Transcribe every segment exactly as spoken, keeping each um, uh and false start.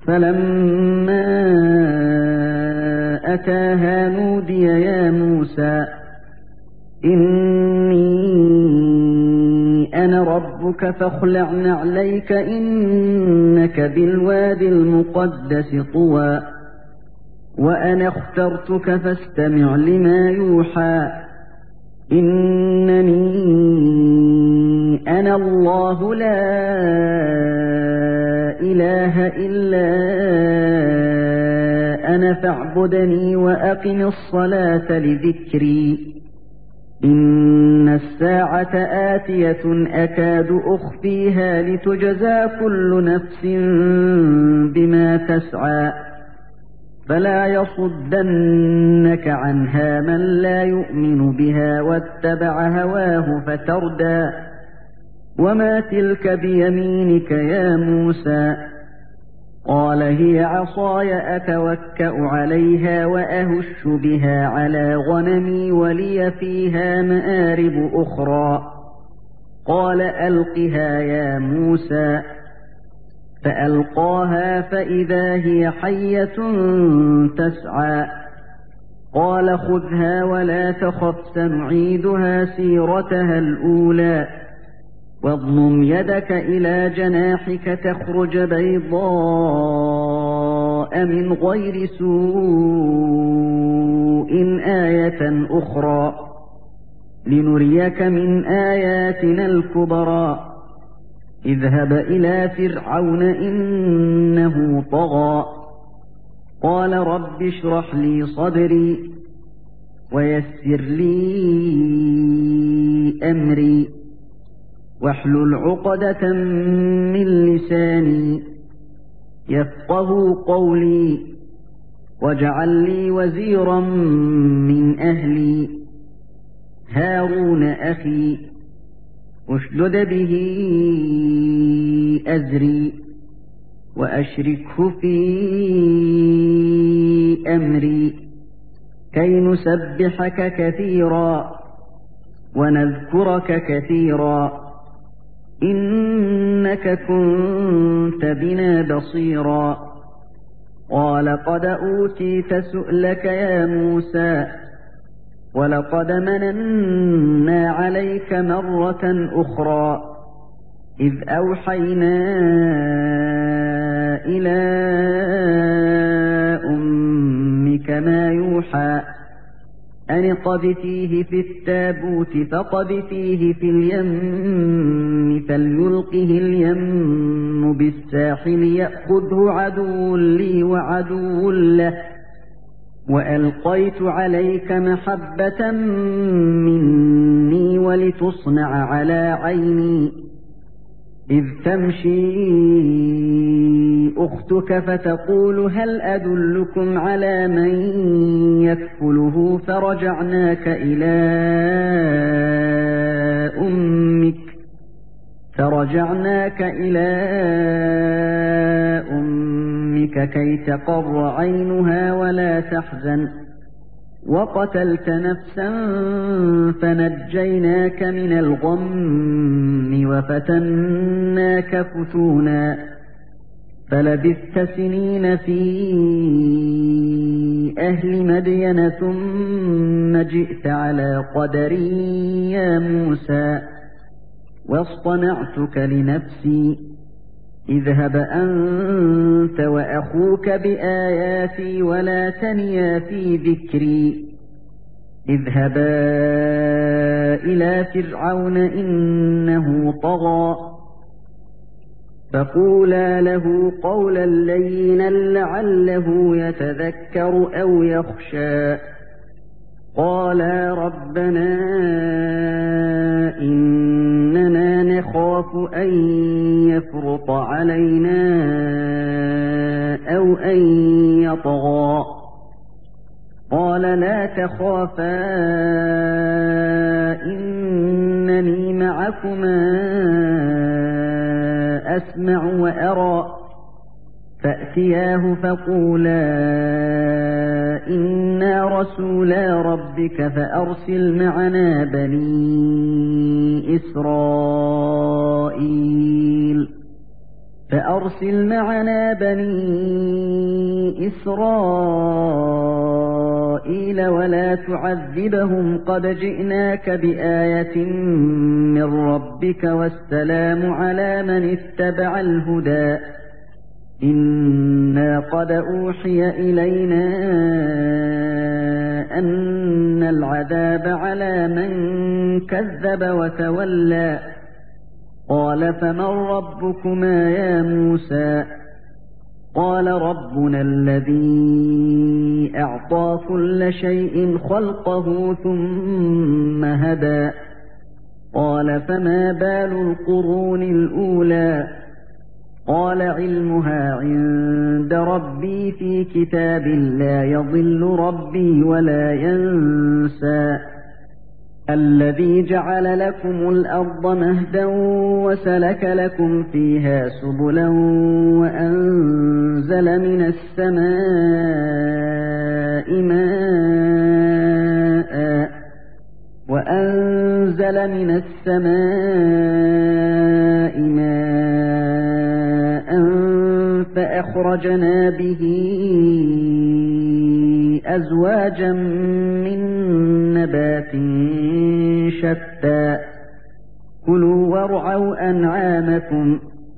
فلما أتاها نودي يا موسى إني أنا ربك فاخلع نعليك إنك بالواد المقدس طوى وأنا اخترتك فاستمع لما يوحى إنني أنا الله لا إله إلا أنا فاعبدني وأقم الصلاة لذكري إن الساعة آتية أكاد أخفيها لتجزى كل نفس بما تسعى فلا يصدنك عنها من لا يؤمن بها واتبع هواه فتردى وما تلك بيمينك يا موسى قال هي عصاي أتوكأ عليها وأهش بها على غنمي ولي فيها مآرب أخرى قال ألقها يا موسى فألقاها فإذا هي حية تسعى قال خذها ولا تخف سنعيدها سيرتها الأولى واضمم يدك إلى جناحك تخرج بيضاء من غير سوء آية أخرى لنريك من آياتنا الكبرى اذهب إلى فرعون إنه طغى قال رب اشرح لي صدري ويسر لي أمري واحلل عقدة من لساني يفقهوا قولي واجعل لي وزيرا من أهلي هارون أخي اشدد به أزري وأشركه في أمري كي نسبحك كثيرا ونذكرك كثيرا إنك كنت بنا بصيرا قال قد أوتيت سؤلك يا موسى ولقد مننا عليك مرة أخرى إذ أوحينا إلى أمك ما يوحى أن اقذفيه في التابوت فاقذفيه في اليم فليلقه اليم بالساحل يأخذه عدو لي وعدو له وألقيت عليك محبة مني ولتصنع على عيني إذ تمشي أختك فتقول هل أدلكم على من يكفله فرجعناك إلى أمك فرجعناك إلى أمك كي تقر عينها ولا تحزن وقتلت نفسا فنجيناك من الغم وفتناك فتونا فلبثت سنين في أهل مدين ثم جئت على قدري يا موسى واصطنعتك لنفسي اذهب أنت وأخوك بآياتي ولا تنيا في ذكري اذهبا إلى فرعون إنه طغى فقولا له قولا لينا لعله يتذكر أو يخشى قالا ربنا إننا نخاف أن يفرط علينا أو أن يطغى قال لا تخافا إنني معكما أسمع وأرى فأتياه فقولا إنا رسولا ربك فأرسل معنا بني إسرائيل فأرسل معنا بني إسرائيل ولا تعذبهم قد جئناك بآية من ربك والسلام على من اتبع الهدى إنا قد أوحي إلينا أن العذاب على من كذب وتولى قال فمن ربكما يا موسى قال ربنا الذي أعطى كل شيء خلقه ثم هدى قال فما بال القرون الأولى قال علمها عند ربي في كتاب لا يضل ربي ولا ينسى الذي جعل لكم الأرض مهدا وسلك لكم فيها سبلا وأنزل من السماء ماء وأنزل من السماء ماء فأخرجنا به أزواجا من نبات شتى كلوا وارعوا أنعامكم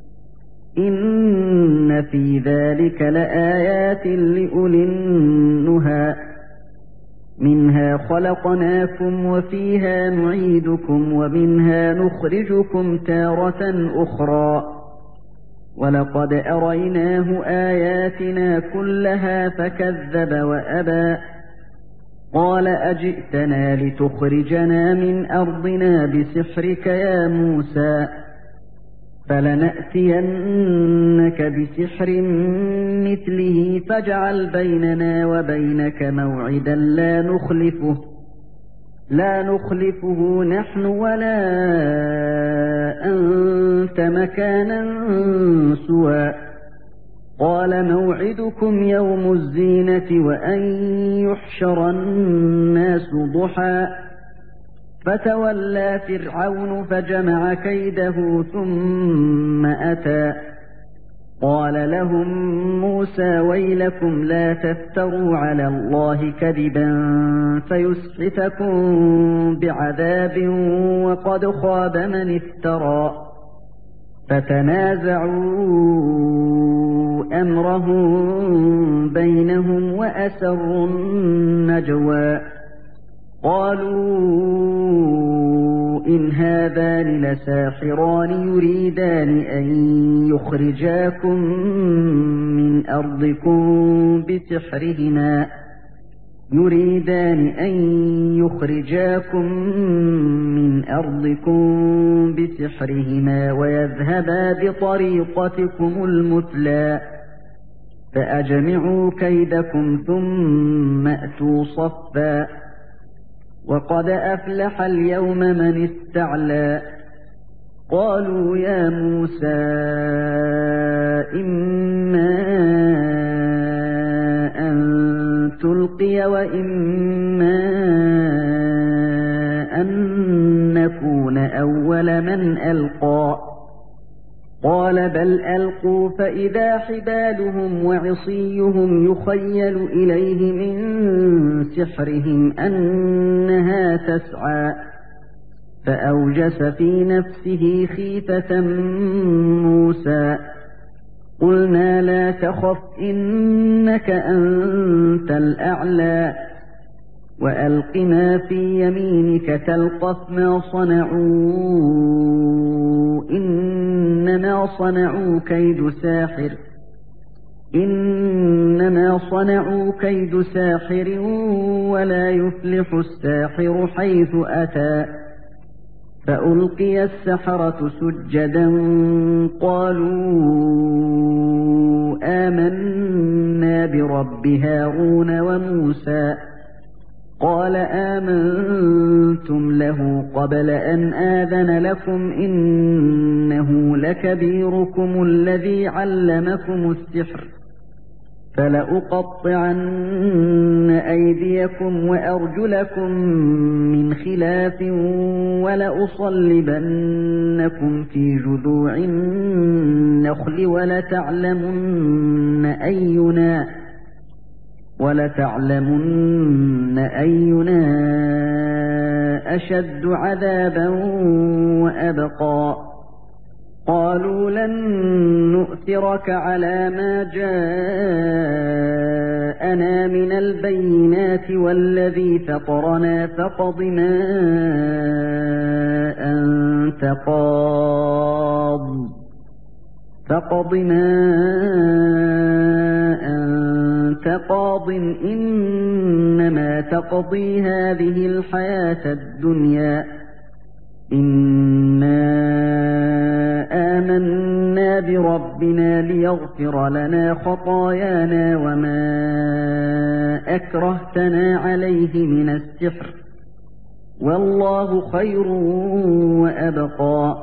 إن في ذلك لآيات لأولي النهى منها خلقناكم وفيها نعيدكم ومنها نخرجكم تارة أخرى ولقد أريناه آياتنا كلها فكذب وأبى قال أجئتنا لتخرجنا من أرضنا بسحرك يا موسى فلنأتينك بسحر مثله فاجعل بيننا وبينك موعدا لا نخلفه لا نخلفه نحن ولا أنت مكانا سوى قال موعدكم يوم الزينة وأن يحشر الناس ضحى فتولى فرعون فجمع كيده ثم أتى قال لهم موسى ويلكم لا تفتروا على الله كذبا فيسحتكم بعذاب وقد خاب من افترى فتنازعوا أمرهم بينهم وأسروا النجوى قالوا إن هذان لساحران يريدان أن يخرجاكم من أرضكم بسحرهما يريدان أن يخرجاكم من أرضكم بسحرهما ويذهبا بطريقتكم المثلى فأجمعوا كيدكم ثم أتوا صفا وقد أفلح اليوم من استعلى قالوا يا موسى إما أن تلقي وإما أن نكون أول من ألقى قال بل ألقوا فإذا حبالهم وعصيهم يخيل إليه من سحرهم أنها تسعى فأوجس في نفسه خيفة موسى قلنا لا تخف إنك أنت الأعلى وألق ما في يمينك تلقف ما صنعوا إنما صنعوا كيد ساحر إنما صنعوا كيد ساحر ولا يفلح الساحر حيث أتى فألقي السحرة سجدا قالوا آمنا برب هارون وموسى قال آمنتم له قبل أن آذن لكم إنه لكبيركم الذي علمكم السحر فلأقطعن أيديكم وأرجلكم من خلاف ولأصلبنكم في جذوع النخل ولتعلمن أينا ولتعلمن أينا أشد عذابا وأبقى قالوا لن نؤثرك على ما جاءنا من البينات والذي فطرنا فاقض ما أنت قاض فاقض ما أنت قاض إنما تقضي هذه الحياة الدنيا إنا آمنا بربنا ليغفر لنا خطايانا وما أكرهتنا عليه من السحر والله خير وأبقى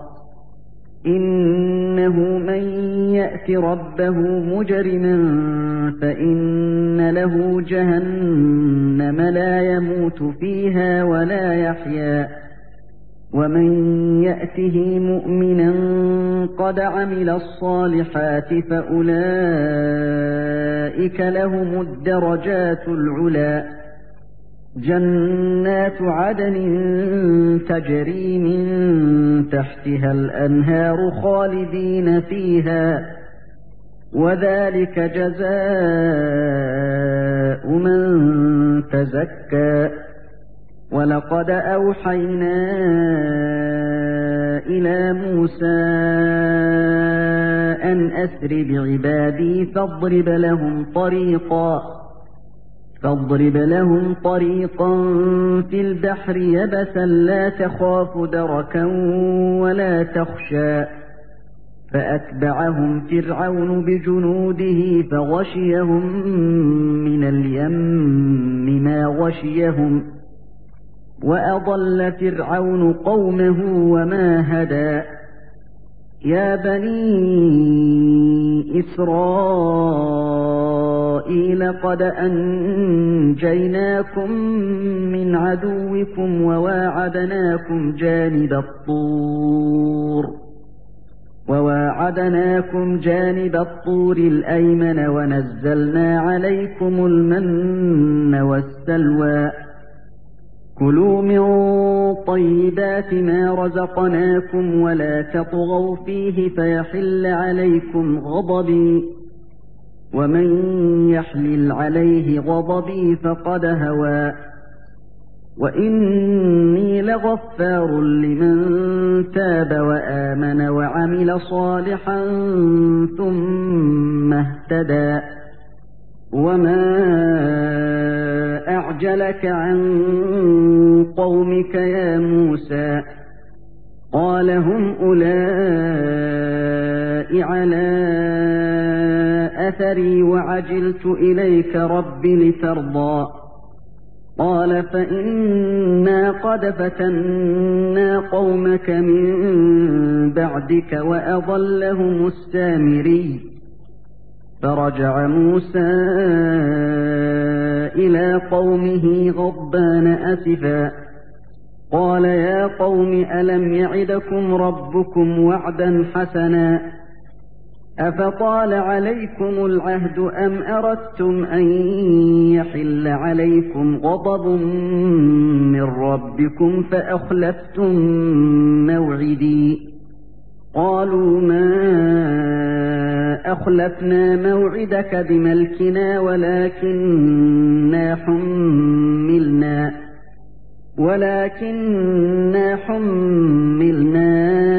إنه من يأت ربه مجرما فإن له جهنم لا يموت فيها ولا يحيا ومن يأته مؤمنا قد عمل الصالحات فأولئك لهم الدرجات العلى جنات عدن تجري من تحتها الأنهار خالدين فيها وذلك جزاء من تزكى ولقد أوحينا إلى موسى أن أسر بعبادي فاضرب لهم طريقا فاضرب لهم طريقا في البحر يبسا لا تخاف دركا ولا تخشى فأتبعهم فرعون بجنوده فغشيهم من اليم ما غشيهم وأضل فرعون قومه وما هدى يا بني إسرائيل قد أنجيناكم من عدوكم وواعدناكم جانب الطور وواعدناكم جانب الطور الأيمن ونزلنا عليكم المن والسلوى كلوا من طيبات ما رزقناكم ولا تطغوا فيه فيحل عليكم غضبي ومن يحلل عليه غضبي فقد هوى وإني لغفار لمن تاب وآمن وعمل صالحا ثم اهتدى وما أعجلك عن قومك يا موسى قال هم أولئك على أثري وعجلت إليك رب لترضى قال فإنا قد فتنا قومك من بعدك وأضلهم السامري فرجع موسى إلى قومه غضبان أسفا قال يا قوم ألم يعدكم ربكم وعدا حسنا أفطال عليكم العهد أم أردتم أن يحل عليكم غضب من ربكم فأخلفتم موعدي قالوا ما أخلفنا موعدك بملكنا ولكننا حملنا ولكننا حملنا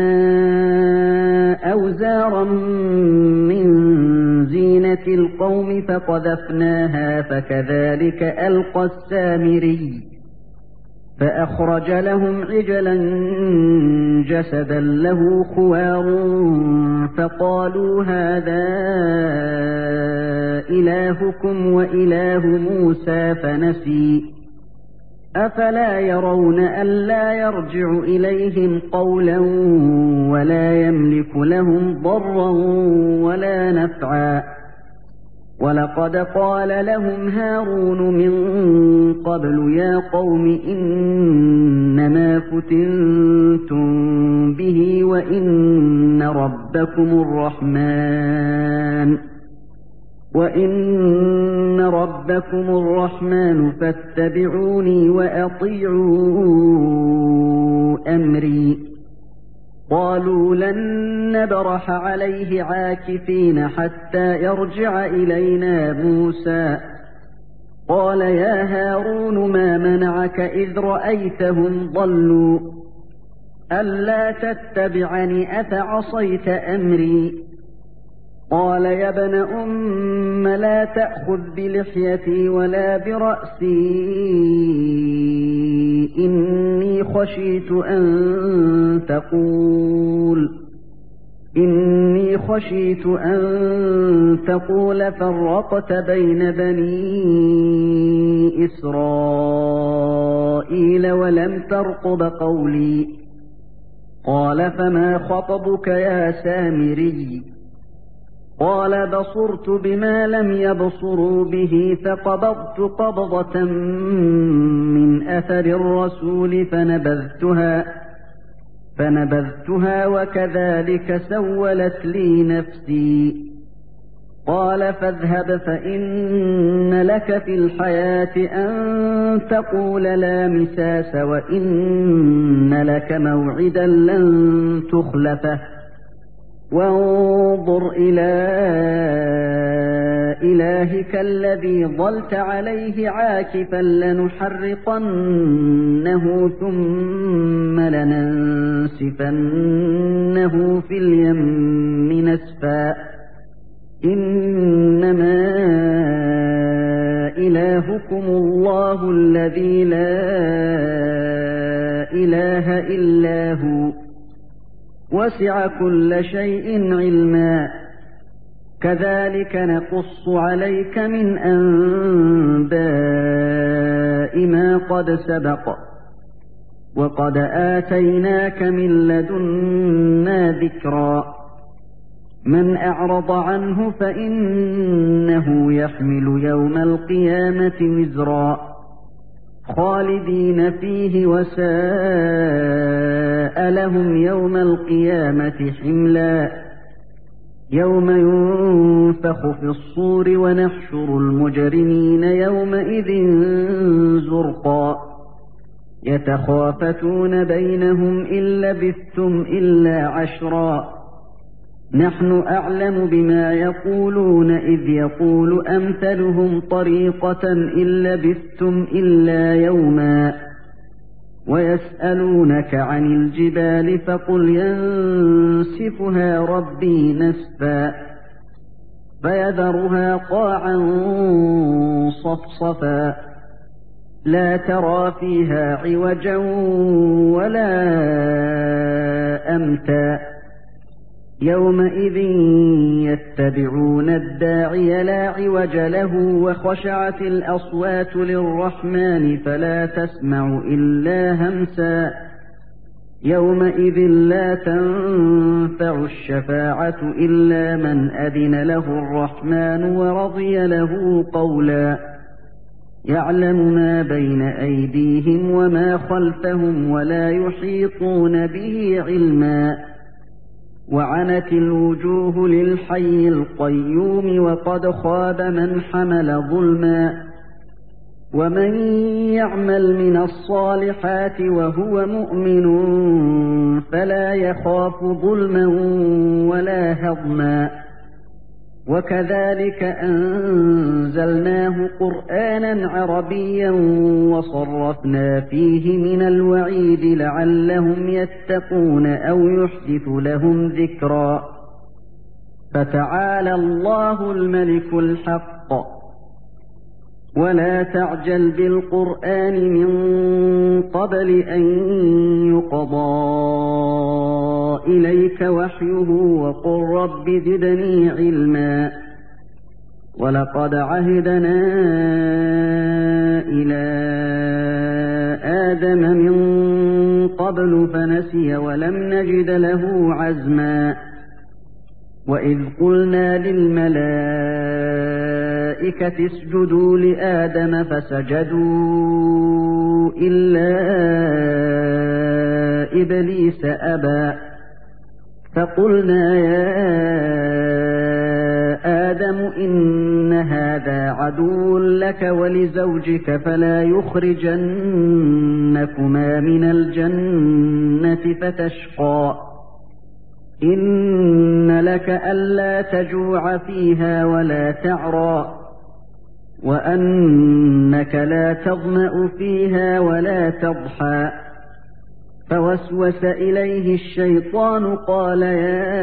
أوزارا من زينة القوم فقذفناها فكذلك ألقى السامري فأخرج لهم عجلا جسدا له خوار فقالوا هذا إلهكم وإله موسى فنسي أفلا يرون ألا يرجع إليهم قولا ولا يملك لهم ضرا ولا نفعا وَلَقَدْ قَالَ لَهُمْ هَارُونُ مِن قَبْلُ يَا قَوْمِ إِنَّمَا فُتِنتُم بِهِ وَإِنَّ رَبَّكُمُ الرَّحْمَنُ وَإِنَّ رَبَّكُمُ الرَّحْمَنُ فَاتَّبِعُونِي وَأَطِيعُوا أَمْرِي قَالُوا لَن نَّبْرَحَ عَلَيْهِ عَاكِفِينَ حَتَّىٰ يَرْجِعَ إِلَيْنَا مُوسَىٰ قَالَ يَا هَارُونُ مَا مَنَعَكَ إِذْ رَأَيْتَهُمْ ضَلُّوا أَلَّا تَتَّبِعَنِ أَفَعَصَيْتَ أَمْرِي قَالَ يَا ابْنَ أُمَّ لَا تَأْخُذْ بِلِحْيَتِي وَلَا بِرَأْسِي إِنِّي خَشِيتُ أَن تَقُولَ إِنِّي خَشِيتُ أَن تَقُولَ فَرَّقْتَ بَيْنَ بَنِي إِسْرَائِيلَ وَلَمْ تَرْقُبْ قَوْلِي قَالَ فَمَا خَطْبُكَ يَا سَامِرِيُّ قَالَ بَصُرْتُ بِمَا لَمْ يَبْصُرُوا بِهِ فَقَبَضْتُ قَبْضَةً مِّنْ أَثَرِ الرَّسُولِ فَنَبَذْتُهَا فَنَبَذْتُهَا وَكَذَلِكَ سَوَّلَتْ لِي نَفْسِي قَالَ فَاذْهَبْ فَإِنَّ لَكَ فِي الْحَيَاةِ أَن تَقُولَ لَا مِسَاسَ وَإِنَّ لَكَ مَوْعِدًا لَّن تُخْلَفَهُ وانظر إلى إلهك الذي ظلت عليه عاكفا لنحرقنه ثم لننسفنه في اليم نسفا إنما إلهكم الله الذي لا إله إلا هو وسع كل شيء علما كذلك نقص عليك من أنباء ما قد سبق وقد آتيناك من لدنا ذكرا من أعرض عنه فإنه يحمل يوم القيامة وزرا خالدين فيه وساء لهم يوم القيامة حملا يوم ينفخ في الصور ونحشر المجرمين يومئذ زرقا يتخافتون بينهم إن لبثتم إلا عشرا نحن أعلم بما يقولون إذ يقول أمثلهم طريقة إن لبثتم إلا يوما ويسألونك عن الجبال فقل ينسفها ربي نسفا فيذرها قاعا صفصفا لا ترى فيها عوجا ولا أمتا يومئذ يتبعون الداعي لا عوج له وخشعت الأصوات للرحمن فلا تسمع إلا همسا يومئذ لا تنفع الشفاعة إلا من أذن له الرحمن ورضي له قولا يعلم ما بين أيديهم وما خلفهم ولا يحيطون به علما وعنت الوجوه للحي القيوم وقد خاب من حمل ظلما ومن يعمل من الصالحات وهو مؤمن فلا يخاف ظلما ولا هضما وكذلك أنزلناه قرآنا عربيا وصرفنا فيه من الوعيد لعلهم يتقون أو يحدث لهم ذكرا فتعالى الله الملك الحق ولا تعجل بالقرآن من قبل أن يقضى إليك وحيه وقل رب زدني علما ولقد عهدنا إلى آدم من قبل فنسي ولم نجد له عزما وإذ قلنا للملائكة الْمَلَائِكَةِ اسْجُدُوا لِآدَمَ فَسَجَدُوا إِلَّا إِبْلِيسَ أَبَى فَقُلْنَا يَا آدَمُ إِنَّ هَذَا عَدُوٌّ لَكَ وَلِزَوْجِكَ فَلَا يُخْرِجَنَّكُمَا مِنَ الْجَنَّةِ فَتَشْقَىٰ إِنَّ لَكَ أَلَّا تَجُوعَ فِيهَا وَلَا تَعْرَىٰ وَأَنَّكَ لَا تَظْمَأُ فِيهَا وَلَا تَضْحَىٰ فَوَسْوَسَ إِلَيْهِ الشَّيْطَانُ قَالَ يَا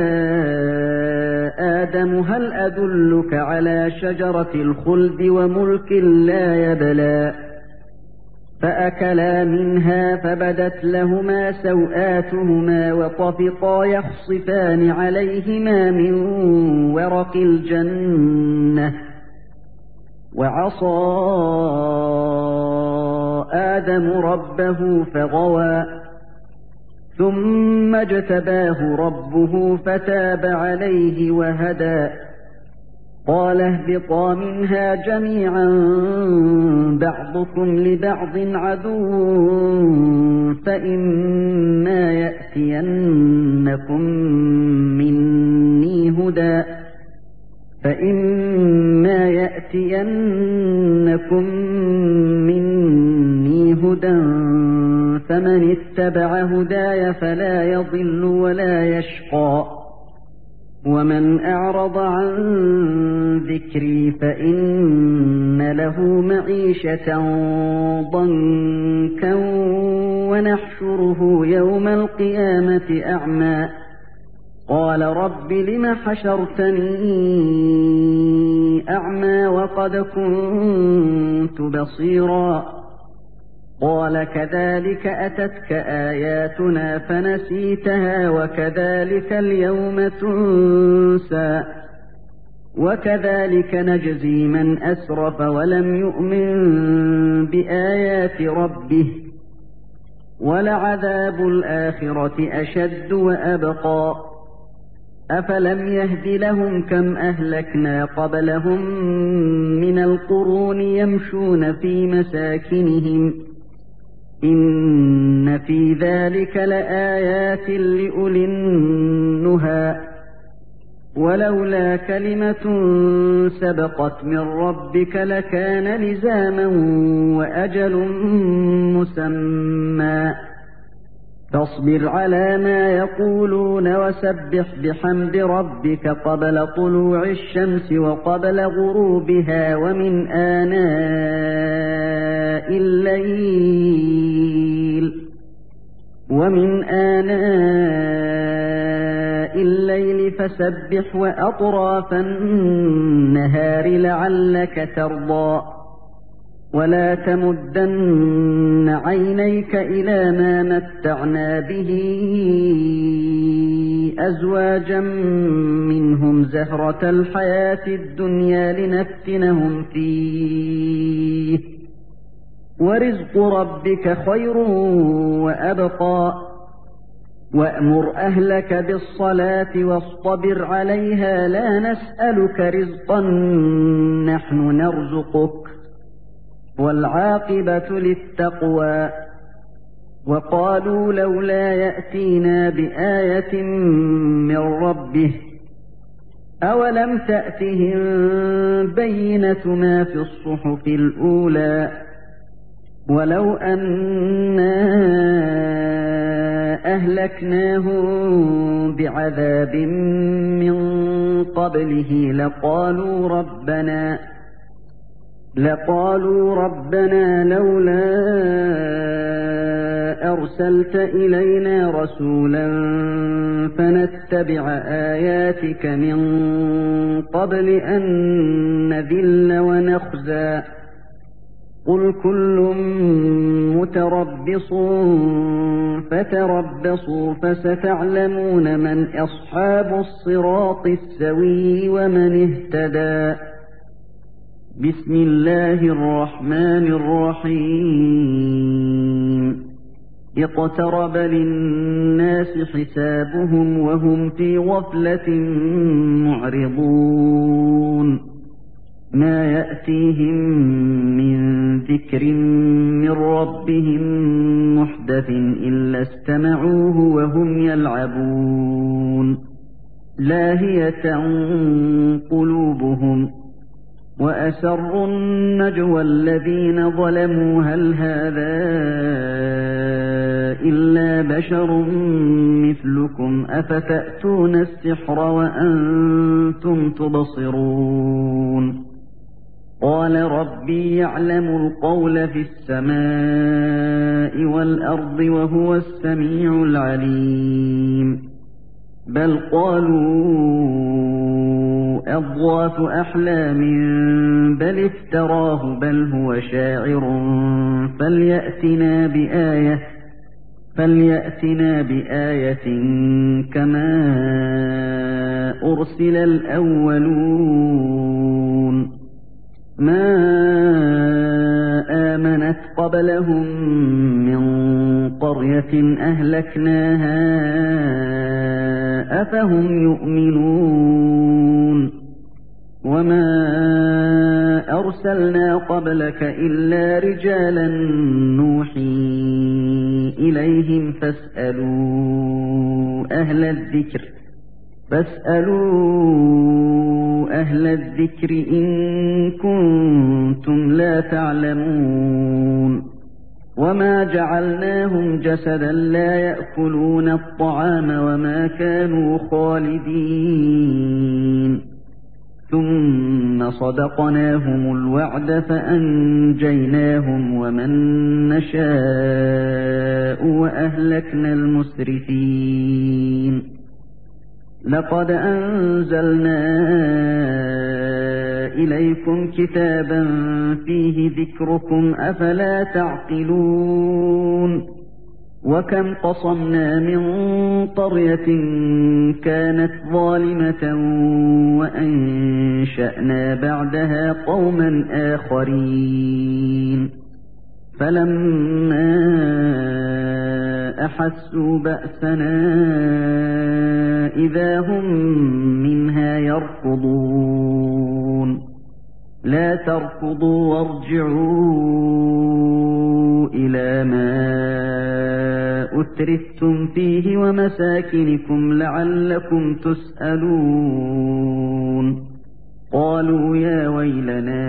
آدَمُ هَلْ أَدُلُّكَ عَلَىٰ شَجَرَةِ الْخُلْدِ وَمُلْكٍ لَّا يَبْلَىٰ فَأَكَلَا مِنْهَا فَبَدَتْ لَهُمَا سَوْآتُهُمَا وَطَفِقَا يَخْصِفَانِ عَلَيْهِمَا مِن وَرَقِ الْجَنَّةِ وَعَصَىٰ آدَمُ رَبَّهُ فَغَوَىٰ ثُمَّ اجْتَبَاهُ رَبُّهُ فَتَابَ عَلَيْهِ وَهَدَىٰ قَالَ اهْبِطَا مِنْهَا جَمِيعًا بَعْضُكُمْ لِبَعْضٍ عَدُوٌّ فَإِمَّا يَأْتِيَنَّكُم مِّنِّي هُدًى فَإِمَّا يَأْتِيَنَّكُم مِّنِّي هُدًى فَمَنِ اتَّبَعَ هُدَايَ فَلَا يَضِلُّ وَلَا يَشْقَىٰ وَمَنْ أَعْرَضَ عَن ذِكْرِي فَإِنَّ لَهُ مَعِيشَةً ضَنكًا وَنَحْشُرُهُ يَوْمَ الْقِيَامَةِ أَعْمَىٰ قَالَ رَبِّ لِمَ حَشَرْتَنِي أَعْمَىٰ وَقَدْ كُنتُ بَصِيرًا قَالَ كَذَٰلِكَ أَتَتْكَ آيَاتُنَا فَنَسِيتَهَا وَكَذَٰلِكَ الْيَوْمَ تُنسَىٰ وَكَذَٰلِكَ نَجْزِي مَنْ أَسْرَفَ وَلَمْ يُؤْمِن بِآيَاتِ رَبِّهِ وَلَعَذَابُ الْآخِرَةِ أَشَدُّ وَأَبْقَىٰ أَفَلَمْ يَهْدِ لَهُمْ كَمْ أَهْلَكْنَا قَبْلَهُم مِّنَ الْقُرُونِ يَمْشُونَ فِي مَسَاكِنِهِمْ إِنَّ فِي ذَلِكَ لَآيَاتٍ لِّأُولِي النُّهَىٰ وَلَوْلَا كَلِمَةٌ سَبَقَتْ مِن رَّبِّكَ لَكَانَ لِزَامًا وَأَجَلٌ مُّسَمًّى فاصبر على ما يقولون وسبح بحمد ربك قبل طلوع الشمس وقبل غروبها ومن آناء الليل ومن آناء الليل فسبح وأطراف النهار لعلك ترضى ولا تمدن عينيك إلى ما متعنا به أزواجا منهم زهرة الحياة الدنيا لنفتنهم فيه ورزق ربك خير وأبقى وأمر أهلك بالصلاة واصطبر عليها لا نسألك رزقا نحن نرزقك والعاقبة للتقوى وقالوا لولا يأتينا بآية من ربه أولم تأتهم بينة ما في الصحف الأولى ولو أنا أهلكناهم بعذاب من قبله لقالوا ربنا لقالوا ربنا لولا أرسلت إلينا رسولا فنتبع آياتك من قبل أن نذل ونخزى قل كل متربص فتربصوا فستعلمون من أصحاب الصراط السوي ومن اهتدى بسم الله الرحمن الرحيم اقترب للناس حسابهم وهم في غفلة معرضون مَا يَأْتِيهِم مِّن ذِكْرٍ مِّن رَّبِّهِم مُّحْدَثٍ إِلَّا اسْتَمَعُوهُ وَهُمْ يَلْعَبُونَ لَاهِيَةً قُلُوبُهُمْ وَأَسَرُّوا النَّجْوَى الَّذِينَ ظَلَمُوا هَلْ هَٰذَا إِلَّا بَشَرٌ مِّثْلُكُمْ أَفَتَأْتُونَ السِّحْرَ وَأَنتُمْ تُبْصِرُونَ قَالَ رَبِّي يَعْلَمُ الْقَوْلَ فِي السَّمَاءِ وَالْأَرْضِ وَهُوَ السَّمِيعُ الْعَلِيمُ بَلْ قَالُوا أَضْغَاثُ أَحْلَامٍ بَلِ افْتَرَاهُ بَلْ هُوَ شَاعِرٌ فَلْيَأْتِنَا بِآيَةٍ فَلْيَأْتِنَا بِآيَةٍ كَمَا أُرْسِلَ الْأَوَّلُونَ مَا آمَنَتْ قَبْلَهُم مِّن قَرْيَةٍ أَهْلَكْنَاهَا أَفَهُمْ يُؤْمِنُونَ وَمَا أَرْسَلْنَا قَبْلَكَ إِلَّا رِجَالًا نُّوحِي إِلَيْهِمْ فَاسْأَلُوا أَهْلَ الذِّكْرِ فَاسْأَلُوا أَهْلَ الذِّكْرِ إِن كُنتُمْ لَا تَعْلَمُونَ وَمَا جَعَلْنَاهُمْ جَسَدًا لَّا يَأْكُلُونَ الطَّعَامَ وَمَا كَانُوا خَالِدِينَ ثُمَّ صَدَقْنَاهُمُ الْوَعْدَ فَأَنجَيْنَاهُمْ وَمَن نَّشَاءُ وَأَهْلَكْنَا الْمُسْرِفِينَ لَقَدْ أَنزَلْنَا إِلَيْكُمْ كِتَابًا فِيهِ ذِكْرُكُمْ أَفَلَا تَعْقِلُونَ وَكَمْ قَصَمْنَا مِن قَرْيَةٍ كَانَتْ ظَالِمَةً وَأَنشَأْنَا بَعْدَهَا قَوْمًا آخَرِينَ فَلَمَّا أَحَسُّوا بَأْسَنَا إِذَا هُم مِّنْهَا يَرْكُضُونَ لَا تَرْكُضُوا وَارْجِعُوا إِلَىٰ مَا أُتْرِفْتُمْ فِيهِ وَمَسَاكِنِكُمْ لَعَلَّكُمْ تُسْأَلُونَ قَالُوا يَا وَيْلَنَا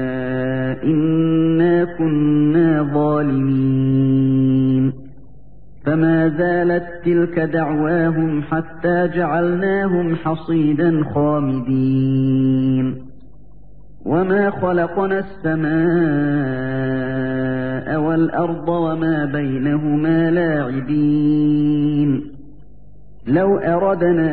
إِنَّا كُنَّا ظَالِمِينَ فَمَا زَالَت تِّلْكَ دَعْوَاهُمْ حَتَّىٰ جَعَلْنَاهُمْ حَصِيدًا خَامِدِينَ وَمَا خَلَقْنَا السَّمَاءَ وَالْأَرْضَ وَمَا بَيْنَهُمَا لَاعِبِينَ لَوْ أَرَدْنَا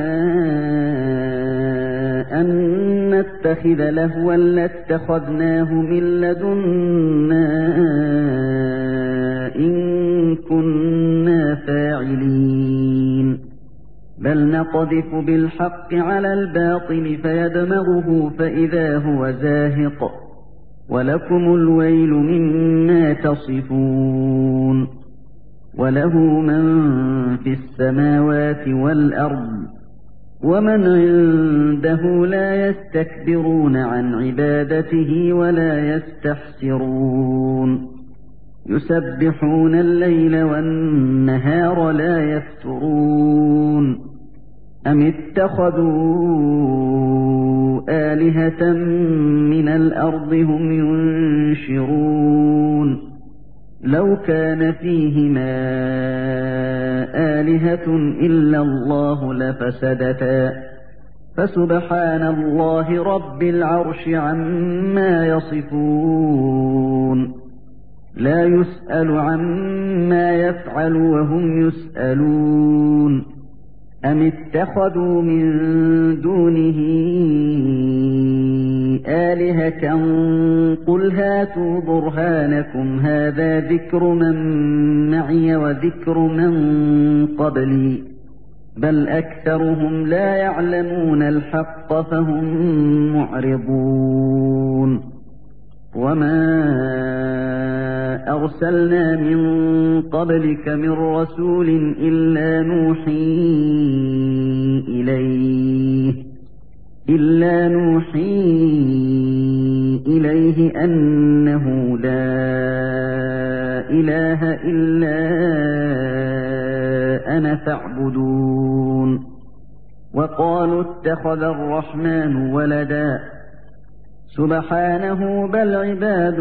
أَن نَّتَّخِذَ لَهْوًا لَّاتَّخَذْنَاهُ مِن لَّدُنَّا إِن كُنَّا فَاعِلِينَ بَلْ نَقْذِفُ بِالْحَقِّ عَلَى الْبَاطِلِ فَيَدْمَغُهُ فَإِذَا هُوَ زَاهِقٌ وَلَكُمُ الْوَيْلُ مِمَّا تَصِفُونَ وَلَهُ مَن فِي السَّمَاوَاتِ وَالْأَرْضِ وَمَنْ عِندَهُ لَا يَسْتَكْبِرُونَ عَنْ عِبَادَتِهِ وَلَا يَسْتَحْسِرُونَ يُسَبِّحُونَ اللَّيْلَ وَالنَّهَارَ لَا يَفْتُرُونَ أَمِ اتَّخَذُوا آلِهَةً مِّنَ الْأَرْضِ هُمْ يُنشِرُونَ لَوْ كَانَ فِيهِمَا آلِهَةٌ إِلَّا اللَّهُ لَفَسَدَتَا فَسُبْحَانَ اللَّهِ رَبِّ الْعَرْشِ عَمَّا يَصِفُونَ لَا يُسْأَلُ عَمَّا يَفْعَلُ وَهُمْ يُسْأَلُونَ أَمِ اتَّخَذُوا مِن دُونِهِ آلِهَةً قُلْ هَاتُوا بُرْهَانَكُمْ هَٰذَا ذِكْرُ مَن مَّعِيَ وَذِكْرُ مَن قَبْلِي بَلْ أَكْثَرُهُمْ لَا يَعْلَمُونَ الْحَقَّ فَهُم مُّعْرِضُونَ وَمَا أَرْسَلْنَا مِن قَبْلِكَ مِن رَّسُولٍ إِلَّا نُوحِي إِلَيْهِ إِلَّا نُوحِي إليه أنه لا إله إلا أنا فاعبدون وقالوا اتخذ الرحمن ولدا سبحانه بل عباد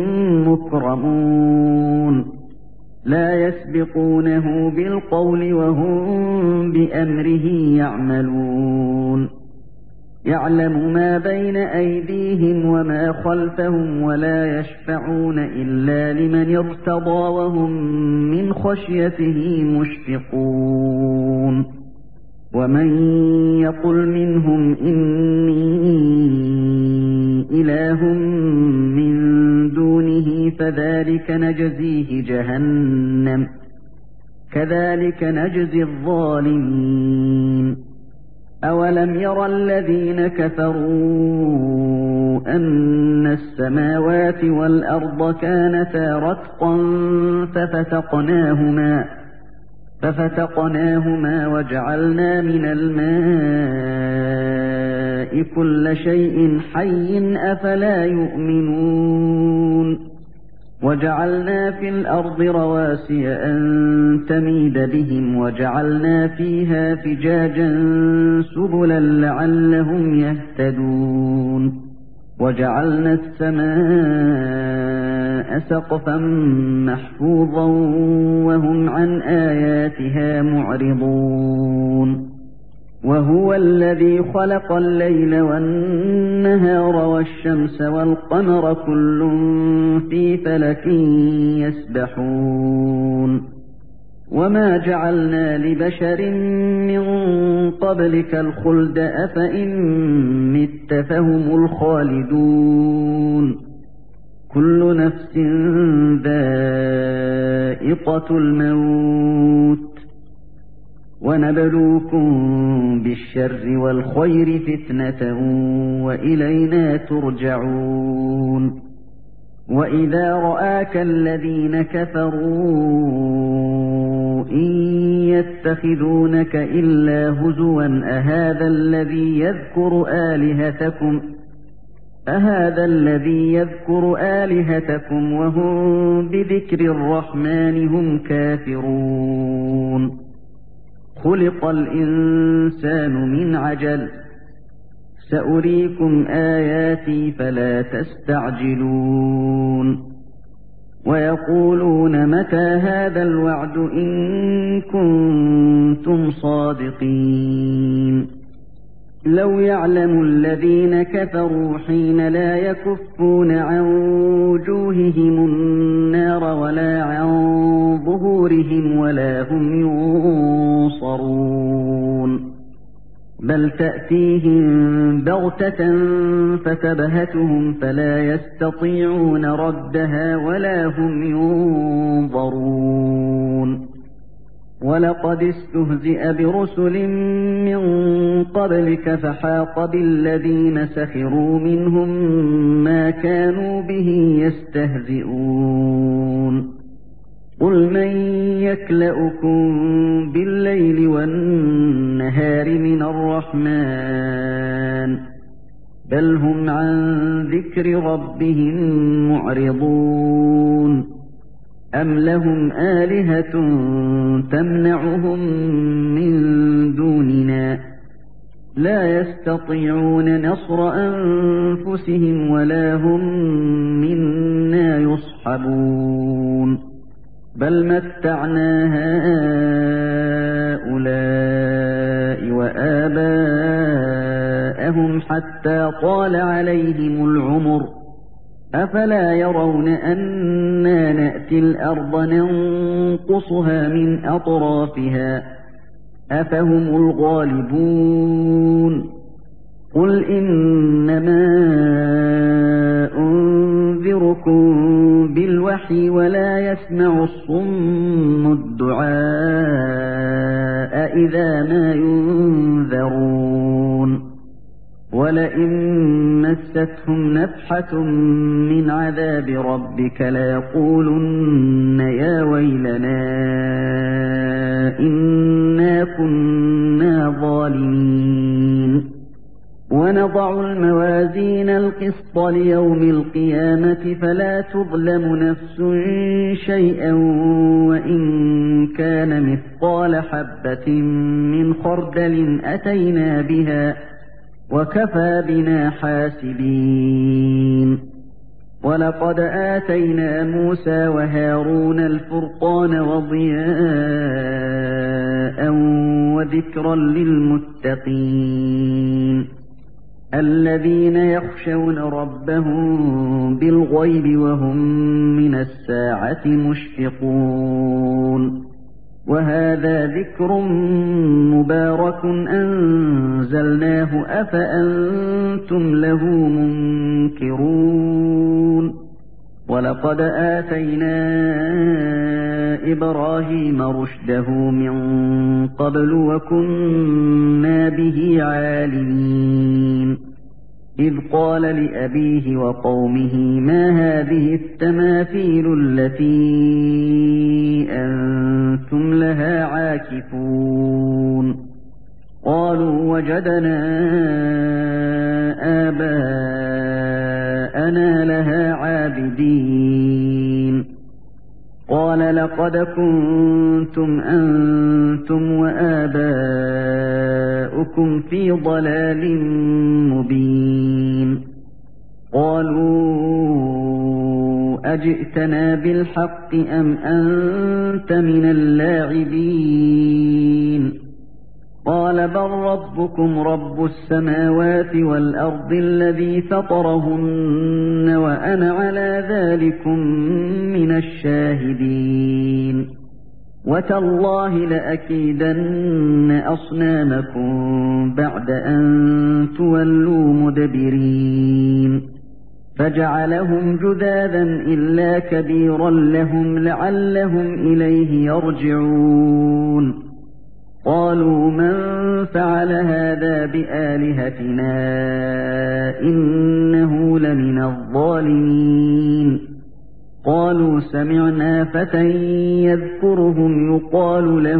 مكرمون لا يسبقونه بالقول وهم بأمره يعملون يعلم ما بين أيديهم وما خلفهم ولا يشفعون إلا لمن ارتضى وهم من خشيته مشفقون ومن يقل منهم إني إله من دونه فذلك نجزيه جهنم كذلك نجزي الظالمين أولم يرى الذين كفروا أن السماوات والأرض كانتا رتقا ففتقناهما ففتقناهما وجعلنا من الماء كل شيء حي أفلا يؤمنون وجعلنا في الأرض رواسي أن تميد بهم وجعلنا فيها فجاجا سبلا لعلهم يهتدون وجعلنا السماء سقفا محفوظا وهم عن آياتها معرضون وهو الذي خلق الليل والنهار والشمس والقمر كل في فلك يسبحون وما جعلنا لبشر من قبلك الخلد أفإن مت فهم الخالدون كل نفس ذائقة الموت ونبلوكم بالشر والخير فتنة وإلينا ترجعون وإذا رآك الذين كفروا إن يتخذونك إلا هزوا أهذا الذي يذكر آلهتكم أهذا الذي يذكر آلهتكم وهم بذكر الرحمن هم كافرون خلق الإنسان من عجل سأريكم آياتي فلا تستعجلون ويقولون متى هذا الوعد إن كنتم صادقين لو يعلم الذين كفروا حين لا يكفون عن وجوههم النار ولا عن ظهورهم ولا هم ينصرون بل تأتيهم بغتة فتبهتهم فلا يستطيعون ردها ولا هم ينظرون ولقد استهزئ برسل من قبلك فحاق بالذين سخروا منهم ما كانوا به يستهزئون قل من يكلؤكم بالليل والنهار من الرحمن بل هم عن ذكر ربهم معرضون أم لهم آلهة تمنعهم من دوننا لا يستطيعون نصر أنفسهم ولا هم منا يصحبون بل متعنا هؤلاء وآباءهم حتى طال عليهم العمر أفلا يرون أنا نأتي الأرض ننقصها من أطرافها أفهم الغالبون قل إنما أنذركم بالوحي ولا يسمع الصم الدعاء إذا ما ينذرون ولئن مستهم نفحة من عذاب ربك ليقولن يا ويلنا إنا كنا ظالمين ونضع الموازين القسط ليوم القيامة فلا تظلم نفس شيئا وإن كان مثقال حبة من خردل أتينا بها وكفى بنا حاسبين ولقد آتينا موسى وهارون الفرقان وضياء وذكرا للمتقين الذين يخشون ربهم بالغيب وهم من الساعة مشفقون وهذا ذكر مبارك أنزلناه أفأنتم له منكرون ولقد آتينا إبراهيم رشده من قبل وكنا به عالمين إذ قال لأبيه وقومه ما هذه التماثيل التي أنتم لها عاكفون قالوا وجدنا آباءنا لها عابدين قال لقد كنتم أنتم وآباؤكم في ضلال مبين قالوا أجئتنا بالحق أم أنت من اللاعبين قال بل ربكم رب السماوات والأرض الذي فطرهن وأنا على ذلكم من الشاهدين وتالله لأكيدن أصنامكم بعد أن تولوا مدبرين فجعلهم جذاذا إلا كبيرا لهم لعلهم إليه يرجعون قالوا من فعل هذا بآلهتنا إنه لمن الظالمين قالوا سمعنا فتى يذكرهم يقال له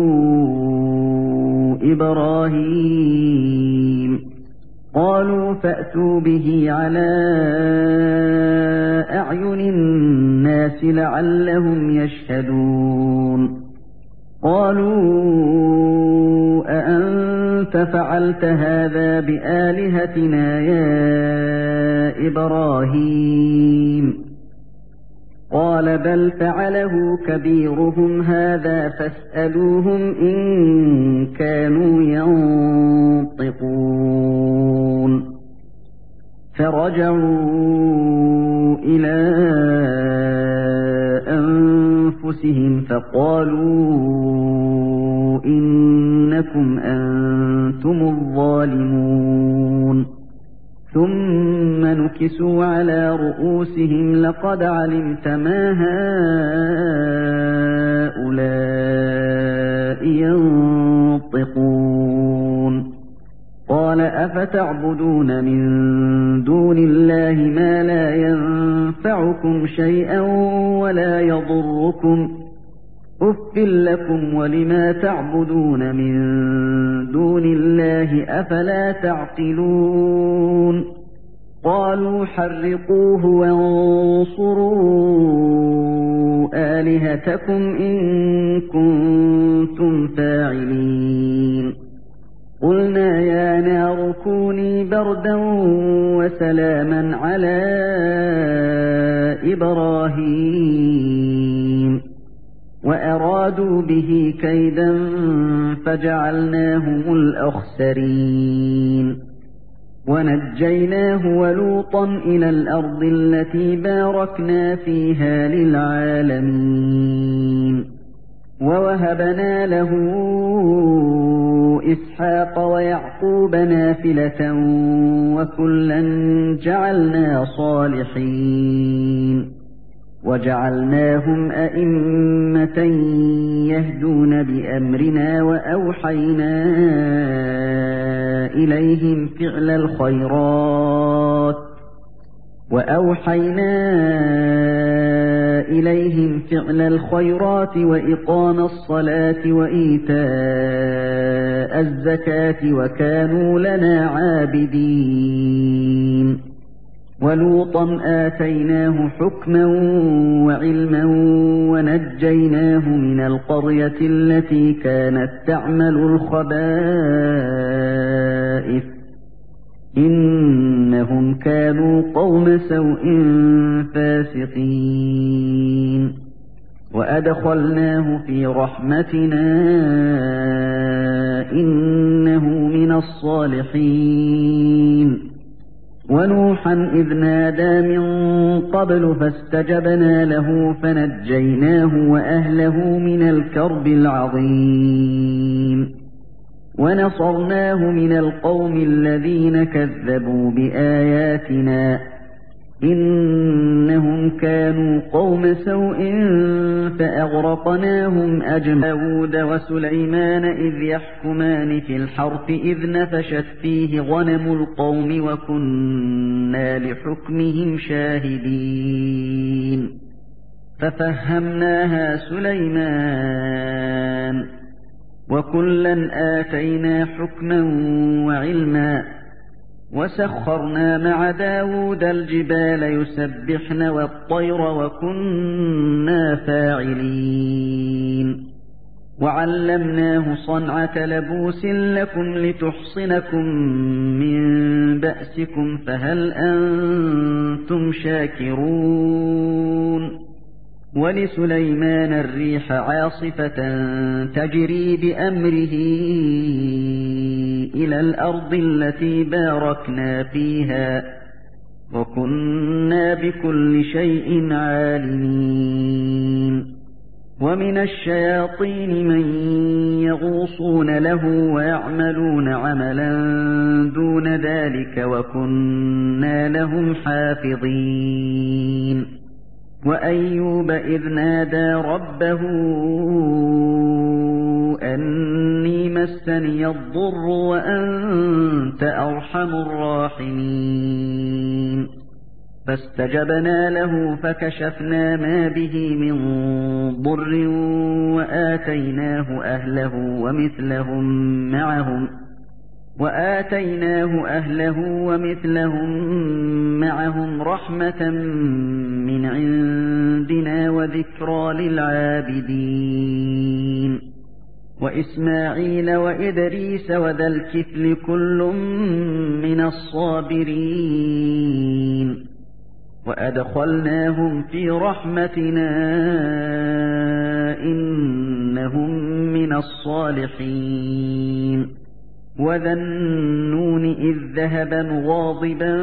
إبراهيم قالوا فأتوا به على أعين الناس لعلهم يشهدون قالوا أأنت فعلت هذا بآلهتنا يا إبراهيم قال بل فعله كبيرهم هذا فاسألوهم إن كانوا ينطقون فرجعوا إلى أنفسهم فقالوا إنكم أنتم الظالمون ثم نكسوا على رؤوسهم لقد علمت ما هؤلاء ينطقون قال أفتعبدون من دون الله ما لا ينفعكم شيئا ولا يضركم أف لكم ولما تعبدون من دون الله أفلا تعقلون قالوا حرقوه وانصروا آلهتكم إن كنتم فاعلين قلنا يا نار كوني بردا وسلاما على إبراهيم وأرادوا به كيدا فجعلناهم الأخسرين ونجيناه ولوطا إلى الأرض التي باركنا فيها للعالمين ووهبنا له إسحاق ويعقوب نافلة وكلا جعلنا صالحين وجعلناهم أئمة يهدون بأمرنا وأوحينا إليهم فعل الخيرات وأوحينا إليهم فعل الخيرات وإقام الصلاة وإيتاء الزكاة وكانوا لنا عابدين ولوطا آتيناه حكما وعلما ونجيناه من القرية التي كانت تعمل الخبائث إنهم كانوا قوم سوء فاسقين وأدخلناه في رحمتنا إنه من الصالحين ونوحا إذ نادى من قبل فاستجبنا له فنجيناه وأهله من الكرب العظيم ونصرناه من القوم الذين كذبوا بآياتنا إنهم كانوا قوم سوء فأغرقناهم أجمعين داود وسليمان إذ يحكمان في الحرث إذ نفشت فيه غنم القوم وكنا لحكمهم شاهدين ففهمناها سليمان وكلا آتينا حكما وعلما وسخرنا مع داود الجبال يسبحن والطير وكنا فاعلين وعلمناه صنعة لبوس لكم لتحصنكم من بأسكم فهل أنتم شاكرون ولسليمان الريح عاصفة تجري بأمره إلى الأرض التي باركنا فيها وكنا بكل شيء عالمين ومن الشياطين من يغوصون له ويعملون عملا دون ذلك وكنا لهم حافظين وأيوب إذ نادى ربه أني مسني الضر وأنت أرحم الراحمين فاستجبنا له فكشفنا ما به من ضر وآتيناه أهله ومثلهم معهم وآتيناه أهله ومثلهم معهم رحمة من عندنا وذكرى للعابدين وإسماعيل وإدريس وذا الكفل كل من الصابرين وأدخلناهم في رحمتنا إنهم من الصالحين وذا النون إذ ذهب مغاضبا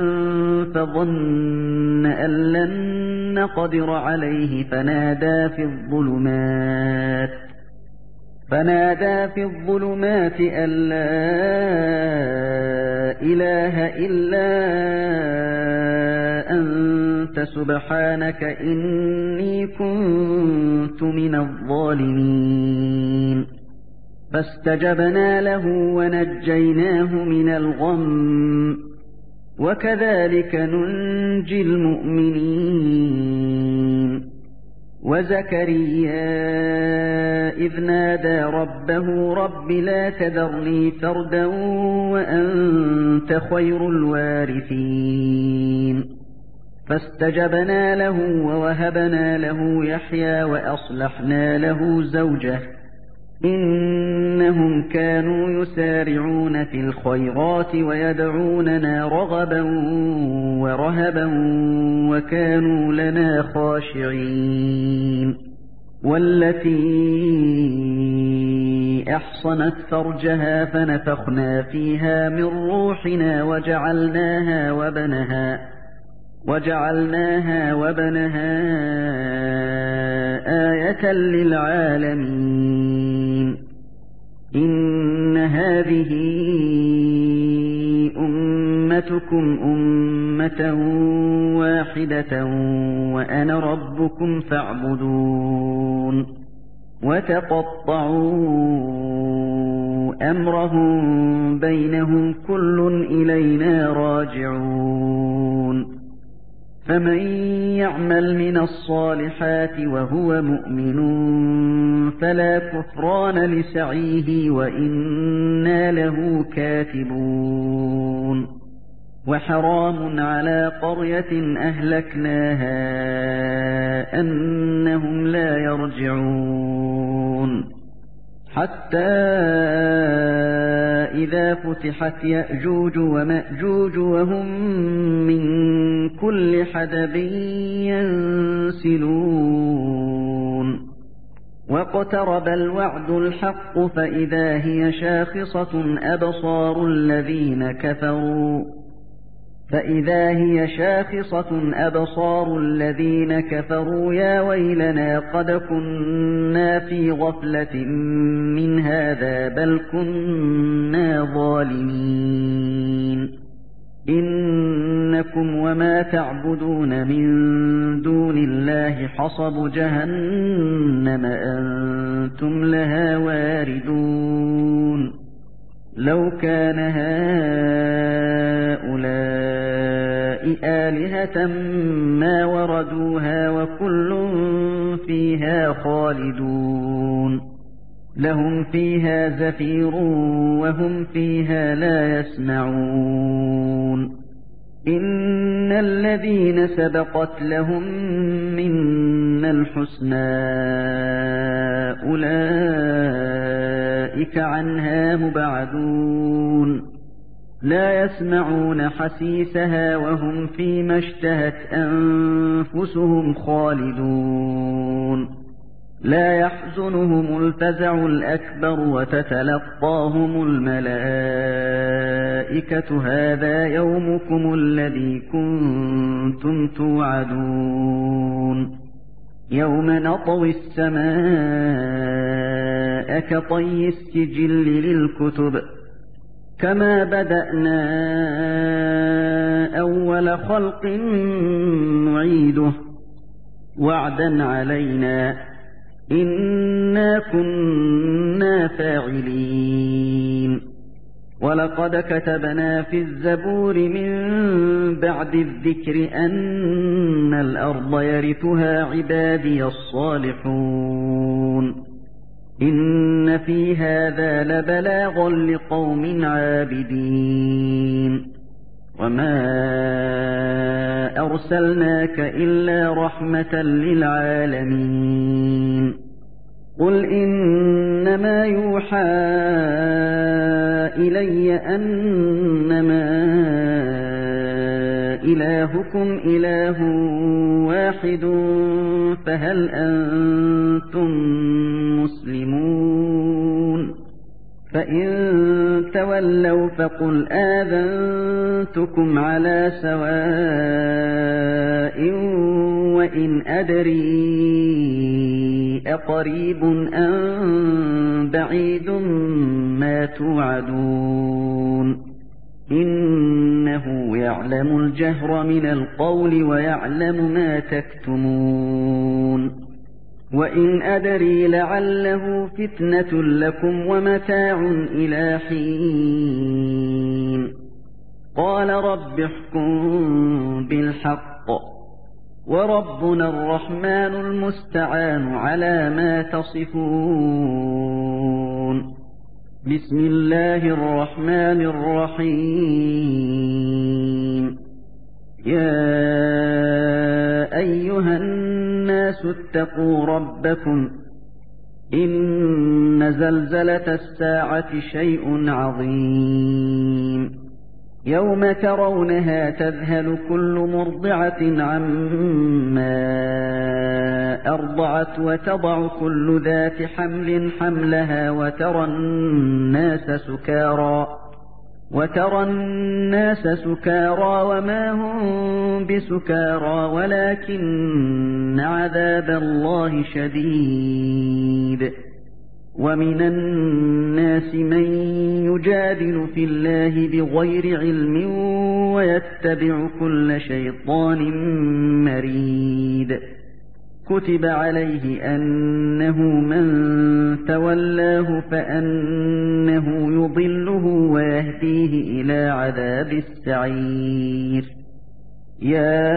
فظن أن لن نقدر عليه فنادى في الظلمات فنادى في الظلمات أن لا إله إلا أنت سبحانك إني كنت من الظالمين فاستجبنا له ونجيناه من الغم وكذلك ننجي المؤمنين وزكريا إذ نادى ربه رب لا تذرني فردا وأنت خير الوارثين فاستجبنا له ووهبنا له يحيى وأصلحنا له زوجه إنهم كانوا يسارعون في الخيرات ويدعوننا رغبا ورهبا وكانوا لنا خاشعين والتي أحصنت فرجها فنفخنا فيها من روحنا وجعلناها وبنها وجعلناها وبنها آية للعالمين إن هذه أمتكم أمة واحدة وأنا ربكم فاعبدون وتقطعوا أمرهم بينهم كل إلينا راجعون فمن يعمل من الصالحات وهو مؤمن فلا كفران لسعيه وإنا له كاتبون وحرام على قرية أهلكناها أنهم لا يرجعون حتى إذا فتحت يأجوج ومأجوج وهم من كل حدب ينسلون واقترب الوعد الحق فإذا هي شاخصة أبصار الذين كفروا فإذا هي شاخصة أبصار الذين كفروا يا ويلنا قد كنا في غفلة من هذا بل كنا ظالمين إنكم وما تعبدون من دون الله حصب جهنم أنتم لها واردون لو كان هؤلاء آلهة ما وردوها وكل فيها خالدون لهم فيها زفير وهم فيها لا يسمعون إن الذين سبقت لهم منا الحسنى أولئك عنها مبعدون لا يسمعون حسيسها وهم فيما اشتهت أنفسهم خالدون لا يحزنهم الفزع الأكبر وتتلقاهم الملائكة هذا يومكم الذي كنتم توعدون يوم نطوي السماء كطي السجل للكتب كما بدأنا أول خلق نعيده وعدا علينا إنا كنا فاعلين ولقد كتبنا في الزبور من بعد الذكر أن الأرض يرثها عبادي الصالحون إن في هذا لبلاغا لقوم عابدين وما أرسلناك إلا رحمة للعالمين قل إنما يوحى إلي أنما إلهكم إله واحد فهل أنتم مسلمون فإن تولوا فقل آذنتكم على سواء وإن أدري أقريب أم بعيد ما توعدون إنه يعلم الجهر من القول ويعلم ما تكتمون وإن أدري لعله فتنة لكم ومتاع إلى حين قال رب احكم بالحق وربنا الرحمن المستعان على ما تصفون بسم الله الرحمن الرحيم يا أيها الناس اتقوا ربكم إن زلزلة الساعة شيء عظيم يوم ترونها تذهل كل مرضعة عما أرضعت وتضع كل ذات حمل حملها وترى الناس سكارى وترى الناس سكارى وما هم بسكارى ولكن عذاب الله شديد ومن الناس من يجادل في الله بغير علم ويتبع كل شيطان مريد كتب عليه أنه من تولاه فأنه يضله ويهديه إلى عذاب السعير يَا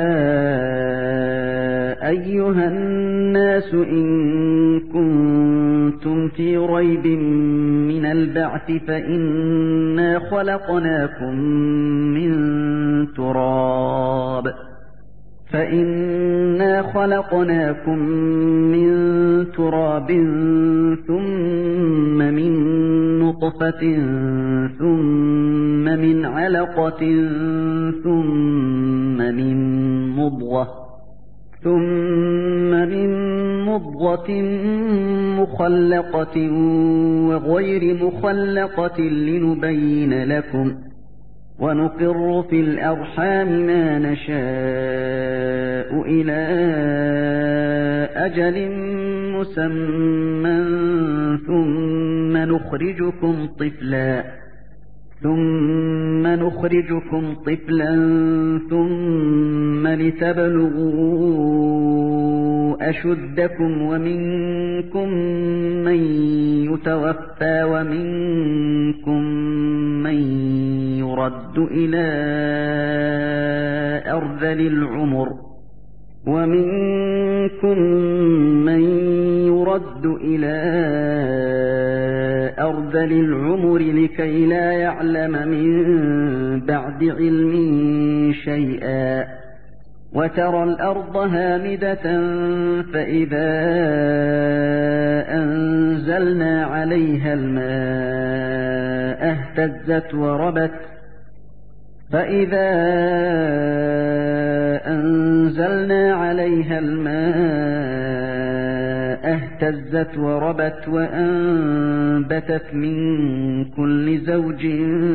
أَيُّهَا النَّاسُ إِن كُنتُمْ فِي رَيْبٍ مِّنَ الْبَعْثِ فَإِنَّا خَلَقْنَاكُم مِّن تُرَابٍ فَإِنَّا خَلَقْنَاكُم مِّن تُرَابٍ ثُمَّ مِن نُّطْفَةٍ ثُمَّ مِنْ عَلَقَةٍ ثُمَّ مِن مُّضْغَةٍ ثُمَّ مِن مُّضْغَةٍ مُّخَلَّقَةٍ وَغَيْرِ مُخَلَّقَةٍ لِّنُبَيِّنَ لَكُمْ ۚ وَنُقِرُّ فِي الْأَرْحَامِ مَا نَشَاءُ إِلَىٰ أَجَلٍ مُّسَمًّى ثُمَّ نُخْرِجُكُمْ طِفْلًا ثُمَّ نُخْرِجُكُمْ طِفْلًا ثُمَّ لِتَبْلُغُوا أَشُدَّكُمْ وَمِنكُم مَّن يُتَوَفَّىٰ وَمِنكُم مَّن يُرَدُّ إِلَىٰ أَرْذَلِ الْعُمُرِ وَمِنكُم مَّن يُرَدُّ إِلَىٰ أَرْذَلِ الْعُمُرِ لِكَيْ لَا يَعْلَمَ مِن بَعْدِ عِلْمٍ شَيْئًا ۚ وَتَرَى الْأَرْضَ هَامِدَةً فَإِذَا أَنزَلْنَا عَلَيْهَا الْمَاءَ اهْتَزَّتْ وَرَبَتْ فَإِذَا أَنزَلْنَا عَلَيْهَا الْمَاءَ اهْتَزَّتْ وَرَبَتْ وَأَنبَتَتْ مِن كُلِّ زَوْجٍ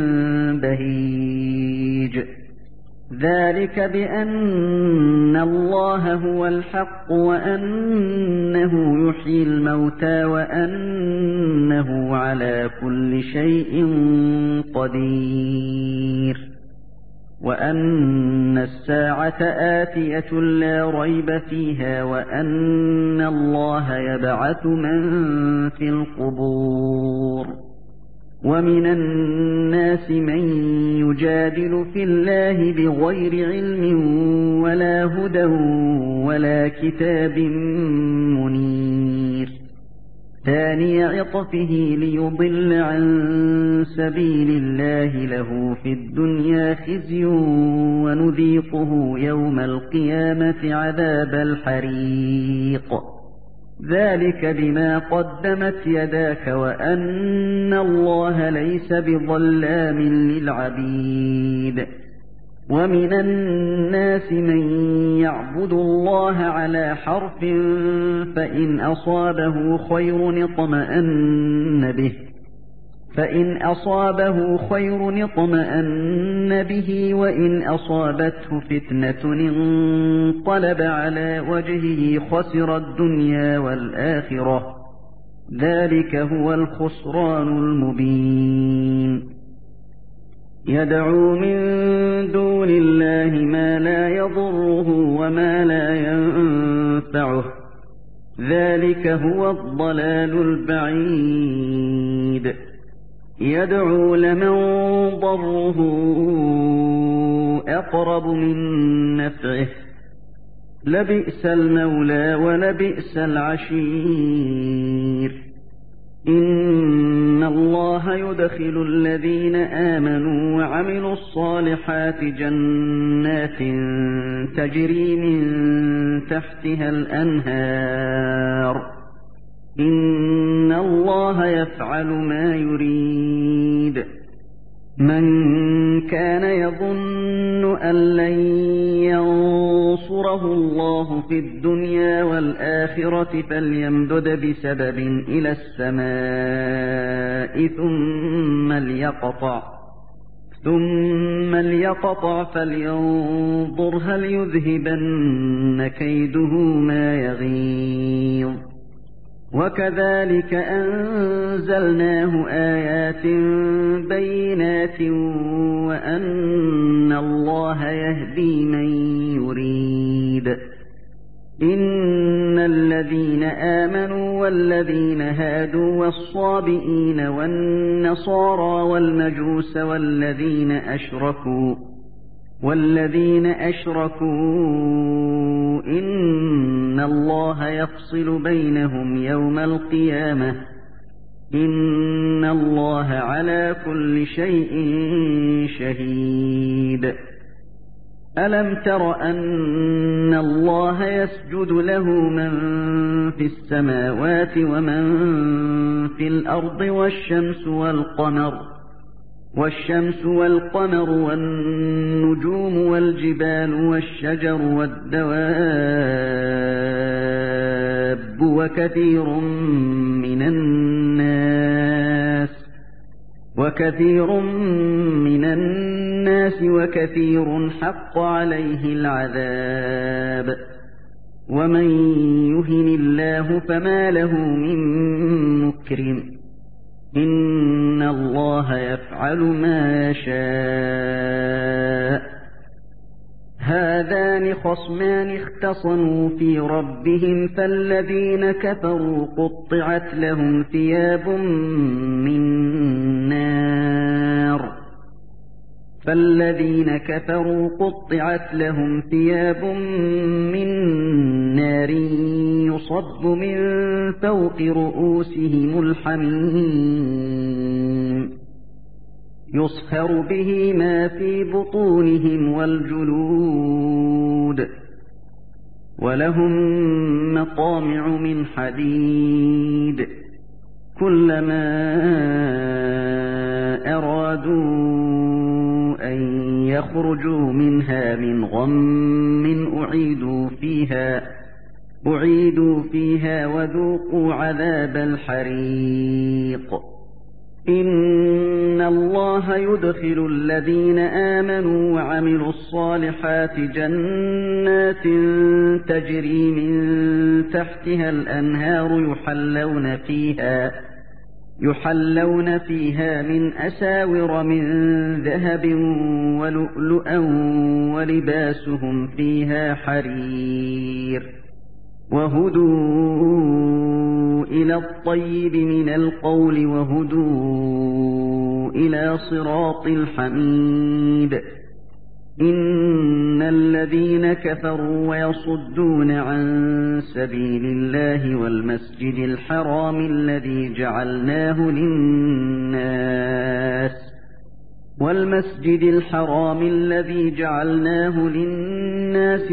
بَهِيجٍ ذَلِكَ بِأَنَّ اللَّهَ هُوَ الْحَقُّ وَأَنَّهُ يُحْيِي الْمَوْتَىٰ وَأَنَّهُ عَلَىٰ كُلِّ شَيْءٍ قَدِيرٌ وَأَنَّ السَّاعَةَ آتِيَةٌ لَّا رَيْبَ فِيهَا وَأَنَّ اللَّهَ يَبْعَثُ مَن فِي الْقُبُورِ وَمِنَ النَّاسِ مَن يُجَادِلُ فِي اللَّهِ بِغَيْرِ عِلْمٍ وَلَا هُدًى وَلَا كِتَابٍ مُّنِيرٍ ثَانِيَ عِطْفِهِ لِيُضِلَّ عَن سَبِيلِ اللَّهِ لَهُ فِي الدُّنْيَا خِزْيٌ وَنُذِيقُهُ يَوْمَ الْقِيَامَةِ عَذَابَ الْحَرِيقِ ذَلِكَ بِمَا قَدَّمَتْ يَدَاكَ وَأَنَّ اللَّهَ لَيْسَ بِظَلَّامٍ لِّلْعَبِيدِ وَمِنَ النَّاسِ مَن يَعْبُدُ اللَّهَ عَلَىٰ حَرْفٍ فَإِنْ أَصَابَهُ خَيْرٌ اطْمَأَنَّ بِهِ فَإِنْ أَصَابَهُ خَيْرٌ اطْمَأَنَّ بِهِ وَإِنْ أَصَابَتْهُ فِتْنَةٌ انقَلَبَ عَلَىٰ وَجْهِهِ خَسِرَ الدُّنْيَا وَالْآخِرَةَ ذَلِكَ هُوَ الْخُسْرَانُ الْمُبِينُ يَدْعُو مِن دُونِ اللَّهِ مَا لَا يَضُرُّهُ وَمَا لَا يَنفَعُهُ ذَلِكَ هُوَ الضَّلَالُ الْبَعِيدُ يَدْعُو لَمَن ضَرُّهُ أَقْرَبُ مِن نَّفْعِهِ لَبِئْسَ الْمَوْلَىٰ وَلَبِئْسَ الْعَشِيرُ إِنَّ اللَّهَ يُدْخِلُ الَّذِينَ آمَنُوا وَعَمِلُوا الصَّالِحَاتِ جَنَّاتٍ تَجْرِي مِن تَحْتِهَا الْأَنْهَارُ إِنَّ اللَّهَ يَفْعَلُ مَا يُرِيدُ مَن كَانَ يَظُنُّ أَن لَّن يَنصُرَهُ اللَّهُ فِي الدُّنْيَا وَالْآخِرَةِ فَلْيَمْدُدْ بِسَبَبٍ إِلَى السَّمَاءِ ثُمَّ لْيَقْطَعْ ثُمَّ لْيَقْطَعْ فَلْيَنظُرْ هَلْ يُذْهِبَنَّ كَيْدُهُ مَا يَغِيظُ وَكَذَلِكَ أَنزَلْنَاهُ آيَاتٍ بَيِّنَاتٍ وَأَنَّ اللَّهَ يَهْدِي مَن يُرِيدُ إِنَّ الَّذِينَ آمَنُوا وَالَّذِينَ هَادُوا وَالصَّابِئِينَ وَالنَّصَارَىٰ وَالْمَجُوسَ وَالَّذِينَ أَشْرَكُوا وَالَّذِينَ أَشْرَكُوا إِنَّ اللَّهَ يَفْصِلُ بَيْنَهُمْ يَوْمَ الْقِيَامَةِ ۚ إِنَّ اللَّهَ عَلَىٰ كُلِّ شَيْءٍ شَهِيدٌ أَلَمْ تَرَ أَنَّ اللَّهَ يَسْجُدُ لَهُ مَن فِي السَّمَاوَاتِ وَمَن فِي الْأَرْضِ وَالشَّمْسُ وَالْقَمَرُ وَالشَّمْسُ وَالْقَمَرُ وَالنُّجُومُ وَالْجِبَالُ وَالشَّجَرُ وَالدَّوَابُّ وَكَثِيرٌ مِّنَ النَّاسِ وَكَثِيرٌ مِّنَ النَّاسِ وَكَثِيرٌ حَقَّ عَلَيْهِ الْعَذَابُ وَمَن يُهِنِ اللَّهُ فَمَا لَهُ مِن مُّكْرِمٍ إِنَّ اللَّهَ يَفْعَلُ مَا يَشَاءُ هَذَانِ خَصْمَانِ اخْتَصَمُوا فِي رَبِّهِمْ فَالَّذِينَ كَفَرُوا قُطِّعَتْ لَهُمْ ثِيَابٌ مِّن نَّارٍ فَالَّذِينَ كَفَرُوا قُطِّعَتْ لَهُمْ ثِيَابٌ مِّن نَّارٍ يُصَبُّ مِن فَوْقِ رُءُوسِهِمُ الْحَمِيمُ يُصْهَرُ بِهِ مَا فِي بُطُونِهِمْ وَالْجُلُودُ وَلَهُم مَّقَامِعُ مِنْ حَدِيدٍ كُلَّمَا أَرَادُوا أَن يَخْرُجُوا مِنْهَا مِنْ غَمٍّ أُعِيدُوا فِيهَا أُعِيدُوا فِيهَا وَذُوقُوا عَذَابَ الْحَرِيقِ إِنَّ اللَّهَ يُدْخِلُ الَّذِينَ آمَنُوا وَعَمِلُوا الصَّالِحَاتِ جَنَّاتٍ تَجْرِي مِن تَحْتِهَا الْأَنْهَارُ يُحَلَّوْنَ فِيهَا يُحَلَّوْنَ فِيهَا مِنْ أَسَاوِرَ مِن ذَهَبٍ وَلُؤْلُؤًا وَلِبَاسُهُمْ فِيهَا حَرِيرٌ وَهُدُوا إِلَى الطَّيِّبِ مِنَ الْقَوْلِ وَهُدُوا إِلَى صِرَاطِ الْحَمِيدِ إِنَّ الَّذِينَ كَفَرُوا وَيَصُدُّونَ عَن سَبِيلِ اللَّهِ وَالْمَسْجِدِ الْحَرَامِ الَّذِي جَعَلْنَاهُ لِلنَّاسِ وَالْمَسْجِدِ الْحَرَامِ الَّذِي جَعَلْنَاهُ لِلنَّاسِ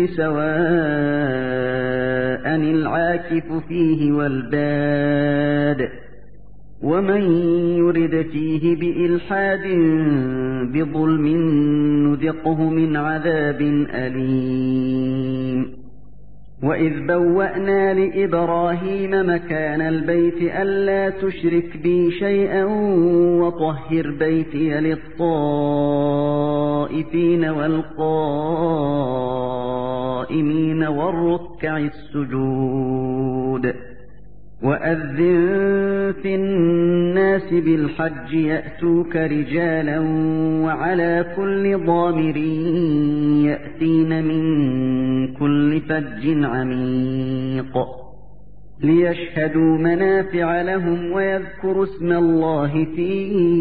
سَوَاءً الْعَاكِفُ فِيهِ وَالْبَادِ وَمَن يُرِدْ فِيهِ بِإِلْحَادٍ بِظُلْمٍ نُّذِقْهُ مِنْ عَذَابٍ أَلِيمٍ وَإِذْ بَوَّأْنَا لِإِبْرَاهِيمَ مَكَانَ الْبَيْتِ أَلَّا تُشْرِكْ بِي شَيْئًا وَطَهِّرْ بَيْتِيَ لِلطَّائِفِينَ وَالْقَائِمِينَ وَالرُّكَّعِ السُّجُودِ وَأَذِّن فِي النَّاسِ بِالْحَجِّ يَأْتُوكَ رِجَالًا وَعَلَىٰ كُلِّ ضَامِرٍ يَأْتِينَ مِن كُلِّ فَجٍّ عَمِيقٍ لِيَشْهَدُوا مَنَافِعَ لَهُمْ وَيَذْكُرُوا اسْمَ اللَّهِ فِي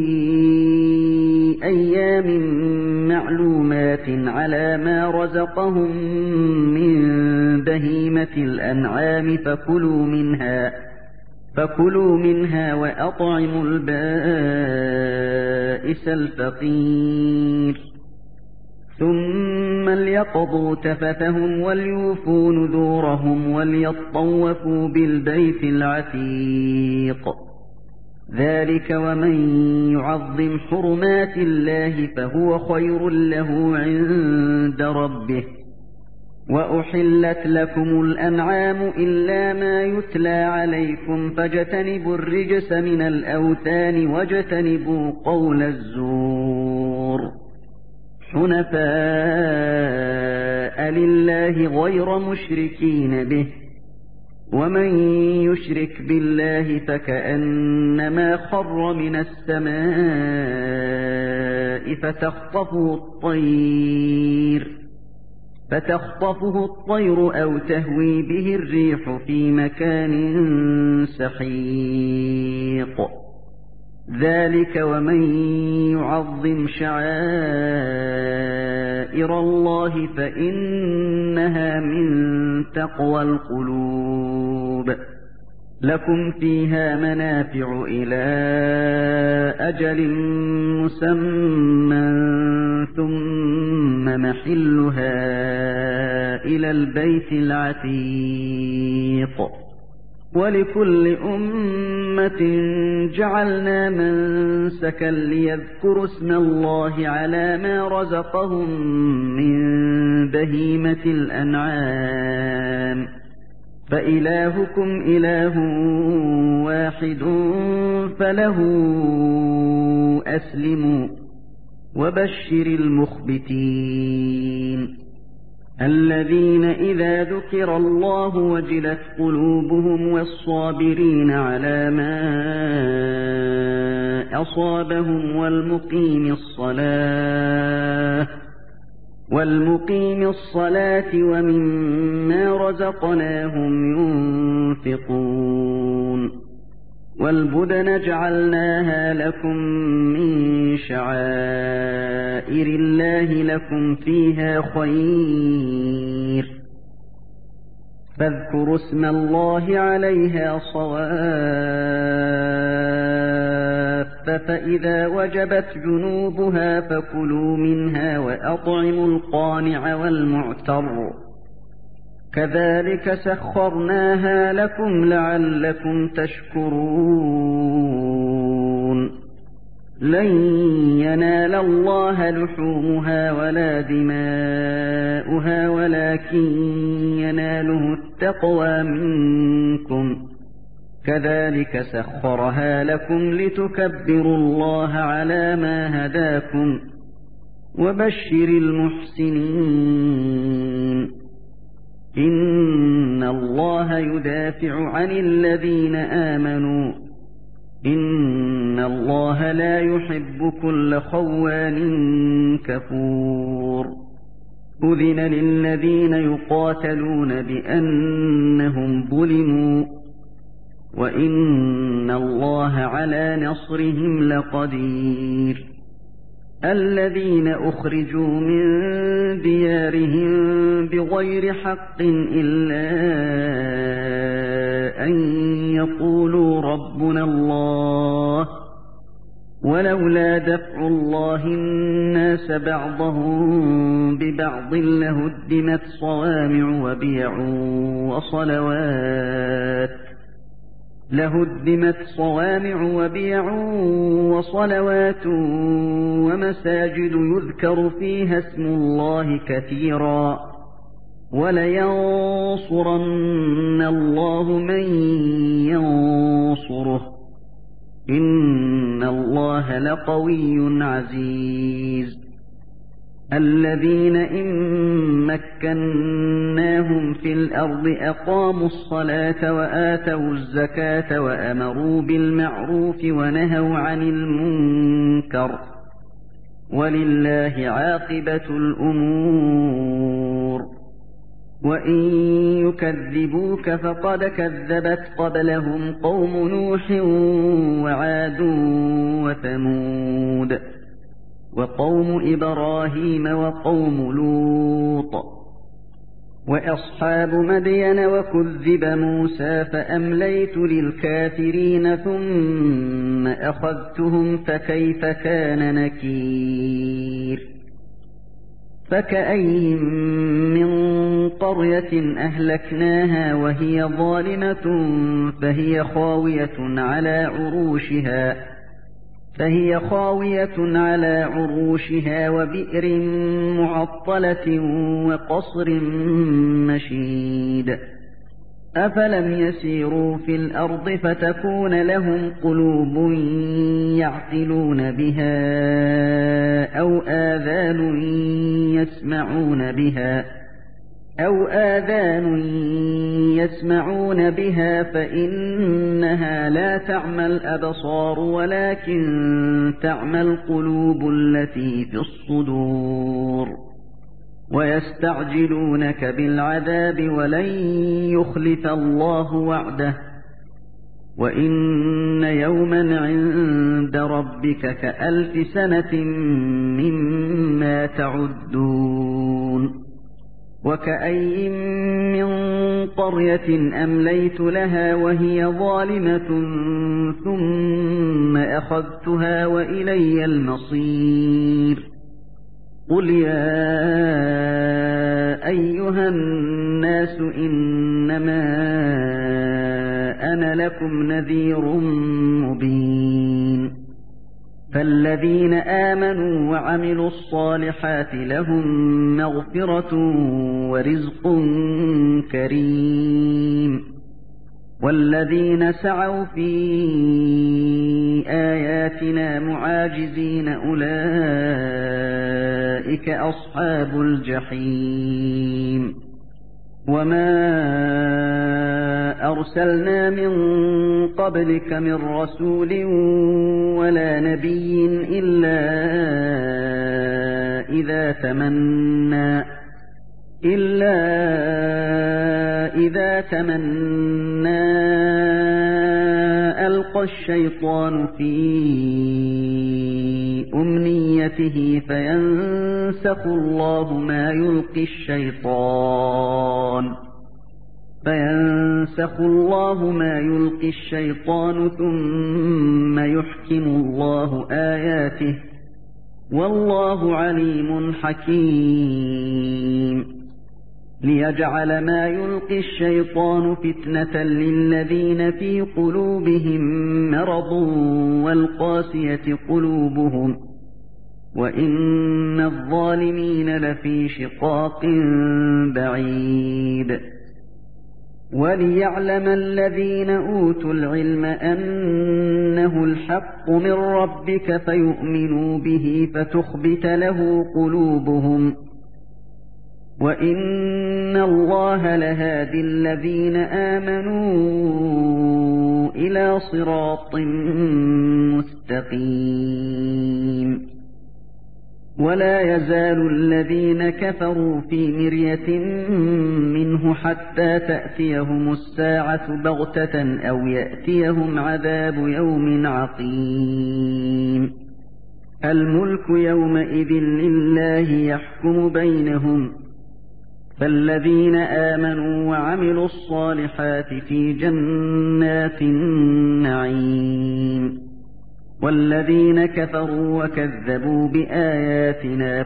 أَيَّامٍ مَّعْلُومَاتٍ عَلَىٰ مَا رَزَقَهُم مِّن بَهِيمَةِ الْأَنْعَامِ فَكُلُوا مِنْهَا فَكُلُوا مِنْهَا وَأَطْعِمُوا الْبَائِسَ الْفَقِيرَ ثُمَّ لْيَقْضُوا تَفَثَهُمْ وَلْيُوفُوا نُذُورَهُمْ وَلْيَطَّوَّفُوا بِالْبَيْتِ الْعَتِيقِ ذَلِكَ وَمَن يُعَظِّمْ حُرُمَاتِ اللَّهِ فَهُوَ خَيْرٌ لَّهُ عِندَ رَبِّهِ وَأُحِلَّتْ لَكُمُ الْأَنْعَامُ إِلَّا مَا يُتْلَىٰ عَلَيْكُمْ فَاجْتَنِبُوا الرِّجْسَ مِنَ الْأَوْثَانِ وَاجْتَنِبُوا قَوْلَ الزُّورِ حُنَفَاءَ لِلَّهِ غَيْرَ مُشْرِكِينَ بِهِ وَمَن يُشْرِكْ بِاللَّهِ فَكَأَنَّمَا خَرَّ مِنَ السَّمَاءِ فَتَخْطَفُهُ الطَّيْرُ فَتَخْطَفُهُ الطَّيْرُ أَوْ تَهْوِي بِهِ الرِّيحُ فِي مَكَانٍ سَحِيقٍ ذلك ومن يعظم شعائر الله فإنها من تقوى القلوب لكم فيها منافع إلى أجل مسمى ثم محلها إلى البيت العتيق ولكل أمة جعلنا منسكا ليذكروا اسم الله على ما رزقهم من بهيمة الأنعام فإلهكم إله واحد فله أسلموا وبشر المخبتين الذين إذا ذكر الله وجلت قلوبهم والصابرين على ما أصابهم والمقيم الصلاة والمقيم الصلاة ومما رزقناهم ينفقون والبدن جعلناها لكم من شعائر الله لكم فيها خير فاذكروا اسم الله عليها صواف فإذا وجبت جنوبها فكلوا منها وأطعموا القانع والمعتر كذلك سخرناها لكم لعلكم تشكرون لن ينال الله لحومها ولا دماؤها ولكن يناله التقوى منكم كذلك سخرها لكم لتكبروا الله على ما هداكم وبشر المحسنين إن الله يدافع عن الذين آمنوا إن الله لا يحب كل خوان كفور أذن للذين يقاتلون بأنهم ظلموا وإن الله على نصرهم لقدير الذين أخرجوا من ديارهم بغير حق إلا أن يقولوا ربنا الله ولولا دفع الله الناس بعضهم ببعض لهدمت صوامع وبيع وصلوات لهدمت صوامع وبيع وصلوات ومساجد يذكر فيها اسم الله كثيرا ولينصرن الله من ينصره إن الله لقوي عزيز الذين إن مكناهم في الأرض أقاموا الصلاة وآتوا الزكاة وأمروا بالمعروف ونهوا عن المنكر ولله عاقبة الأمور وإن يكذبوك فقد كذبت قبلهم قوم نوح وعاد وثمود وقوم إبراهيم وقوم لوط وأصحاب مدين وكذب موسى فأمليت للكافرين ثم أخذتهم فكيف كان نكير فكأين من قرية أهلكناها وهي ظالمة فهي خاوية على عروشها فهي خاوية على عروشها وبئر معطلة وقصر مشيد أفلم يسيروا في الأرض فتكون لهم قلوب يعقلون بها أو آذان يسمعون بها أو آذان يسمعون بها فإنها لا تعمى الأبصار ولكن تعمى القلوب التي في الصدور ويستعجلونك بالعذاب ولن يخلف الله وعده وَإِنَّ يَوْمًا عِندَ رَبِّكَ كَأَلْفِ سَنَةٍ مِّمَّا تَعُدُّونَ وَكَأَيِّن مِّن قَرْيَةٍ أَمْلَيْتُ لَهَا وَهِيَ ظَالِمَةٌ ثُمَّ أَخَذْتُهَا وَإِلَيَّ الْمَصِيرُ قُلْ يَا أَيُّهَا النَّاسُ إِنَّمَا أَنَا لَكُمْ نَذِيرٌ مُّبِينٌ فَالَّذِينَ آمَنُوا وَعَمِلُوا الصَّالِحَاتِ لَهُم مَّغْفِرَةٌ وَرِزْقٌ كَرِيمٌ وَالَّذِينَ سَعَوْا فِي آيَاتِنَا مُعَاجِزِينَ أُولَئِكَ أَصْحَابُ الْجَحِيمِ وَمَا أَرْسَلْنَا مِن قَبْلِكَ مِن رَّسُولٍ وَلَا نَبِيٍّ إِلَّا إِذَا تَمَنَّى إِلَّا إِذَا تَمَنَّى أَلْقَى الشَّيْطَانُ فِي أُمْنِيَّتِهِ فَيَنسَخُ اللَّهُ مَا يُلْقِي الشَّيْطَانُ فَيَنسَخُ اللَّهُ مَا يُلْقِي الشَّيْطَانُ ثُمَّ يُحْكِمُ اللَّهُ آيَاتِهِ وَاللَّهُ عَلِيمٌ حَكِيمٌ لِيَجْعَلَ مَا يُلْقِي الشَّيْطَانُ فِتْنَةً لِّلَّذِينَ فِي قُلُوبِهِم مَّرَضٌ وَالْقَاسِيَةِ قُلُوبُهُمْ وَإِنَّ الظَّالِمِينَ لَفِي شِقَاقٍ بَعِيدٍ وَلِيَعْلَمَ الَّذِينَ أُوتُوا الْعِلْمَ أَنَّهُ الْحَقُّ مِن رَّبِّكَ فَيُؤْمِنُوا بِهِ فَتُخْبِتَ لَهُ قُلُوبُهُمْ وَإِنَّ اللَّهَ لَهَادِي الَّذِينَ آمَنُوا إِلَى صِرَاطٍ مُّسْتَقِيمٍ وَلَا يَزَالُ الَّذِينَ كَفَرُوا فِي مِرْيَةٍ مِّنْهُ حَتَّىٰ تَأْتِيَهُمُ السَّاعَةُ بَغْتَةً أَوْ يَأْتِيَهُمْ عَذَابُ يَوْمٍ عَقِيمٍ الْمُلْكُ يَوْمَئِذٍ لِّلَّهِ يَحْكُمُ بَيْنَهُمْ فَالَّذِينَ آمَنُوا وَعَمِلُوا الصَّالِحَاتِ فِي جَنَّاتِ النَّعِيمِ وَالَّذِينَ كَفَرُوا وَكَذَّبُوا بِآيَاتِنَا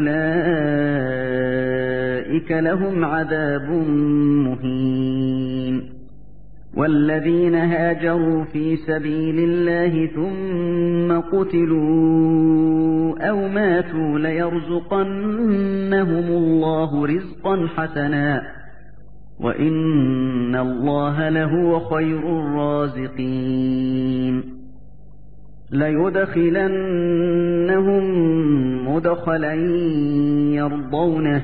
فَأُولَئِكَ لَهُمْ عَذَابٌ مُّهِينٌ وَالَّذِينَ هَاجَرُوا فِي سَبِيلِ اللَّهِ ثُمَّ قُتِلُوا أَوْ مَاتُوا لَيَرْزُقَنَّهُمُ اللَّهُ رِزْقًا حَسَنًا وَإِنَّ اللَّهَ لَهُوَ خَيْرُ الرَّازِقِينَ لَيُدْخِلَنَّهُم مُّدْخَلًا يَرْضَوْنَهُ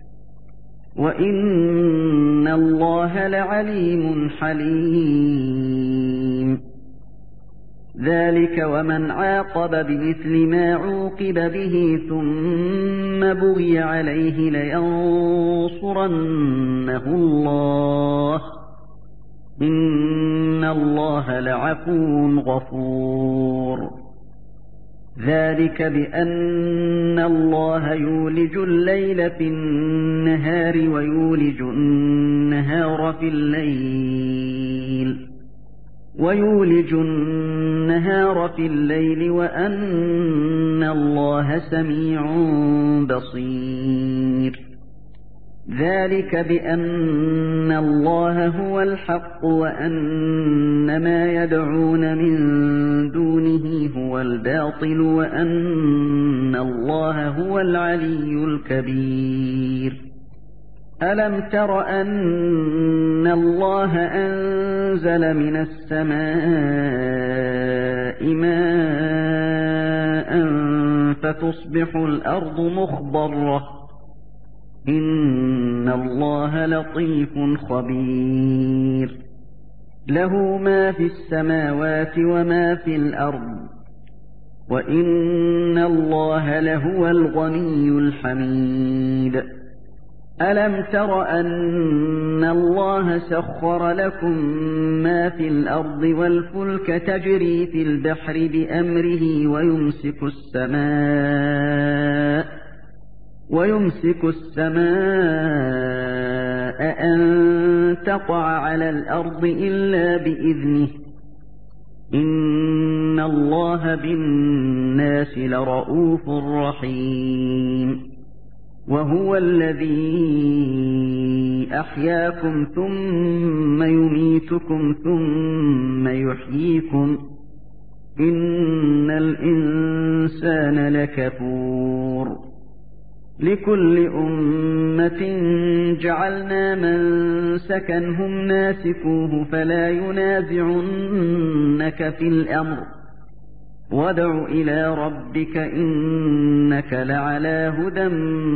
وَإِنَّ اللَّهَ لَعَلِيمٌ حَلِيمٌ ذَلِكَ وَمَنْ عَاقَبَ بِمِثْلِ مَا عُوقِبَ بِهِ ثُمَّ بُغِيَ عَلَيْهِ لَيَنصُرَنَّهُ اللَّهُ إِنَّ اللَّهَ لَعَفُوٌّ غَفُورٌ ذَلِكَ بِأَنَّ اللَّهَ يُولِجُ اللَّيْلَ فِي النَّهَارِ وَيُولِجُ النَّهَارَ فِي اللَّيْلِ وَيُولِجُ النَّهَارَ فِي اللَّيْلِ وَأَنَّ اللَّهَ سَمِيعٌ بَصِيرٌ ذَلِكَ بِأَنَّ اللَّهَ هُوَ الْحَقُّ وَأَنَّ مَا يَدْعُونَ مِن دُونِهِ هُوَ الْبَاطِلُ وَأَنَّ اللَّهَ هُوَ الْعَلِيُّ الْكَبِيرُ أَلَمْ تَرَ أَنَّ اللَّهَ أَنزَلَ مِنَ السَّمَاءِ مَاءً فَتُصْبِحُ الْأَرْضُ مُخْضَرَّةً إِنَّ اللَّهَ لَطِيفٌ خَبِيرٌ لَهُ مَا فِي السَّمَاوَاتِ وَمَا فِي الْأَرْضِ وَإِنَّ اللَّهَ لَهُوَ الْغَنِيُّ الْحَمِيدُ ألم تر أن الله سخر لكم ما في الأرض والفلك تجري في البحر بأمره ويمسك السماء ويمسك السماء أن تقع على الأرض إلا بإذنه إن الله بالناس لرءوف رحيم وهو الذي أحياكم ثم يميتكم ثم يحييكم إن الإنسان لكفور لكل أمة جعلنا منسكا هم ناسكوه فلا ينازعنك في الأمر وادع إلى ربك إنك لعلى هدى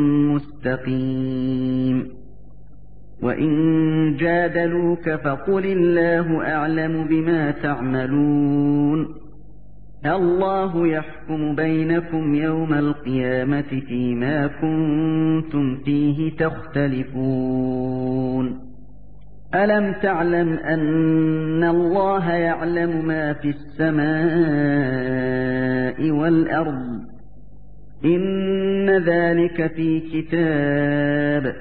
مستقيم وإن جادلوك فقل الله أعلم بما تعملون الله يحكم بينكم يوم القيامة فيما كنتم فيه تختلفون ألم تعلم أن الله يعلم ما في السماء والأرض إن ذلك في كتاب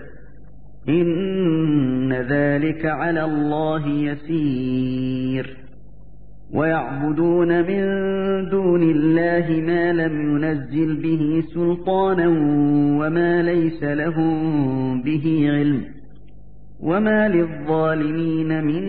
إن ذلك على الله يسير ويعبدون من دون الله ما لم ينزل به سلطانا وما ليس لهم به علم وما للظالمين من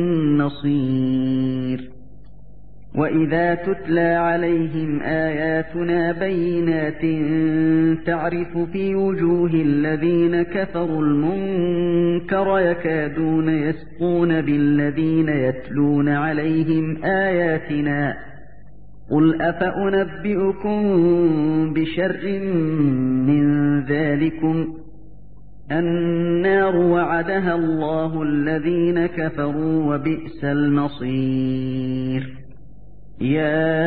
نصير وإذا تتلى عليهم آياتنا بينات تعرف في وجوه الذين كفروا المنكر يكادون يسقون بالذين يتلون عليهم آياتنا قل أفأنبئكم بشر من ذلكم النار وعدها الله الذين كفروا وبئس المصير يا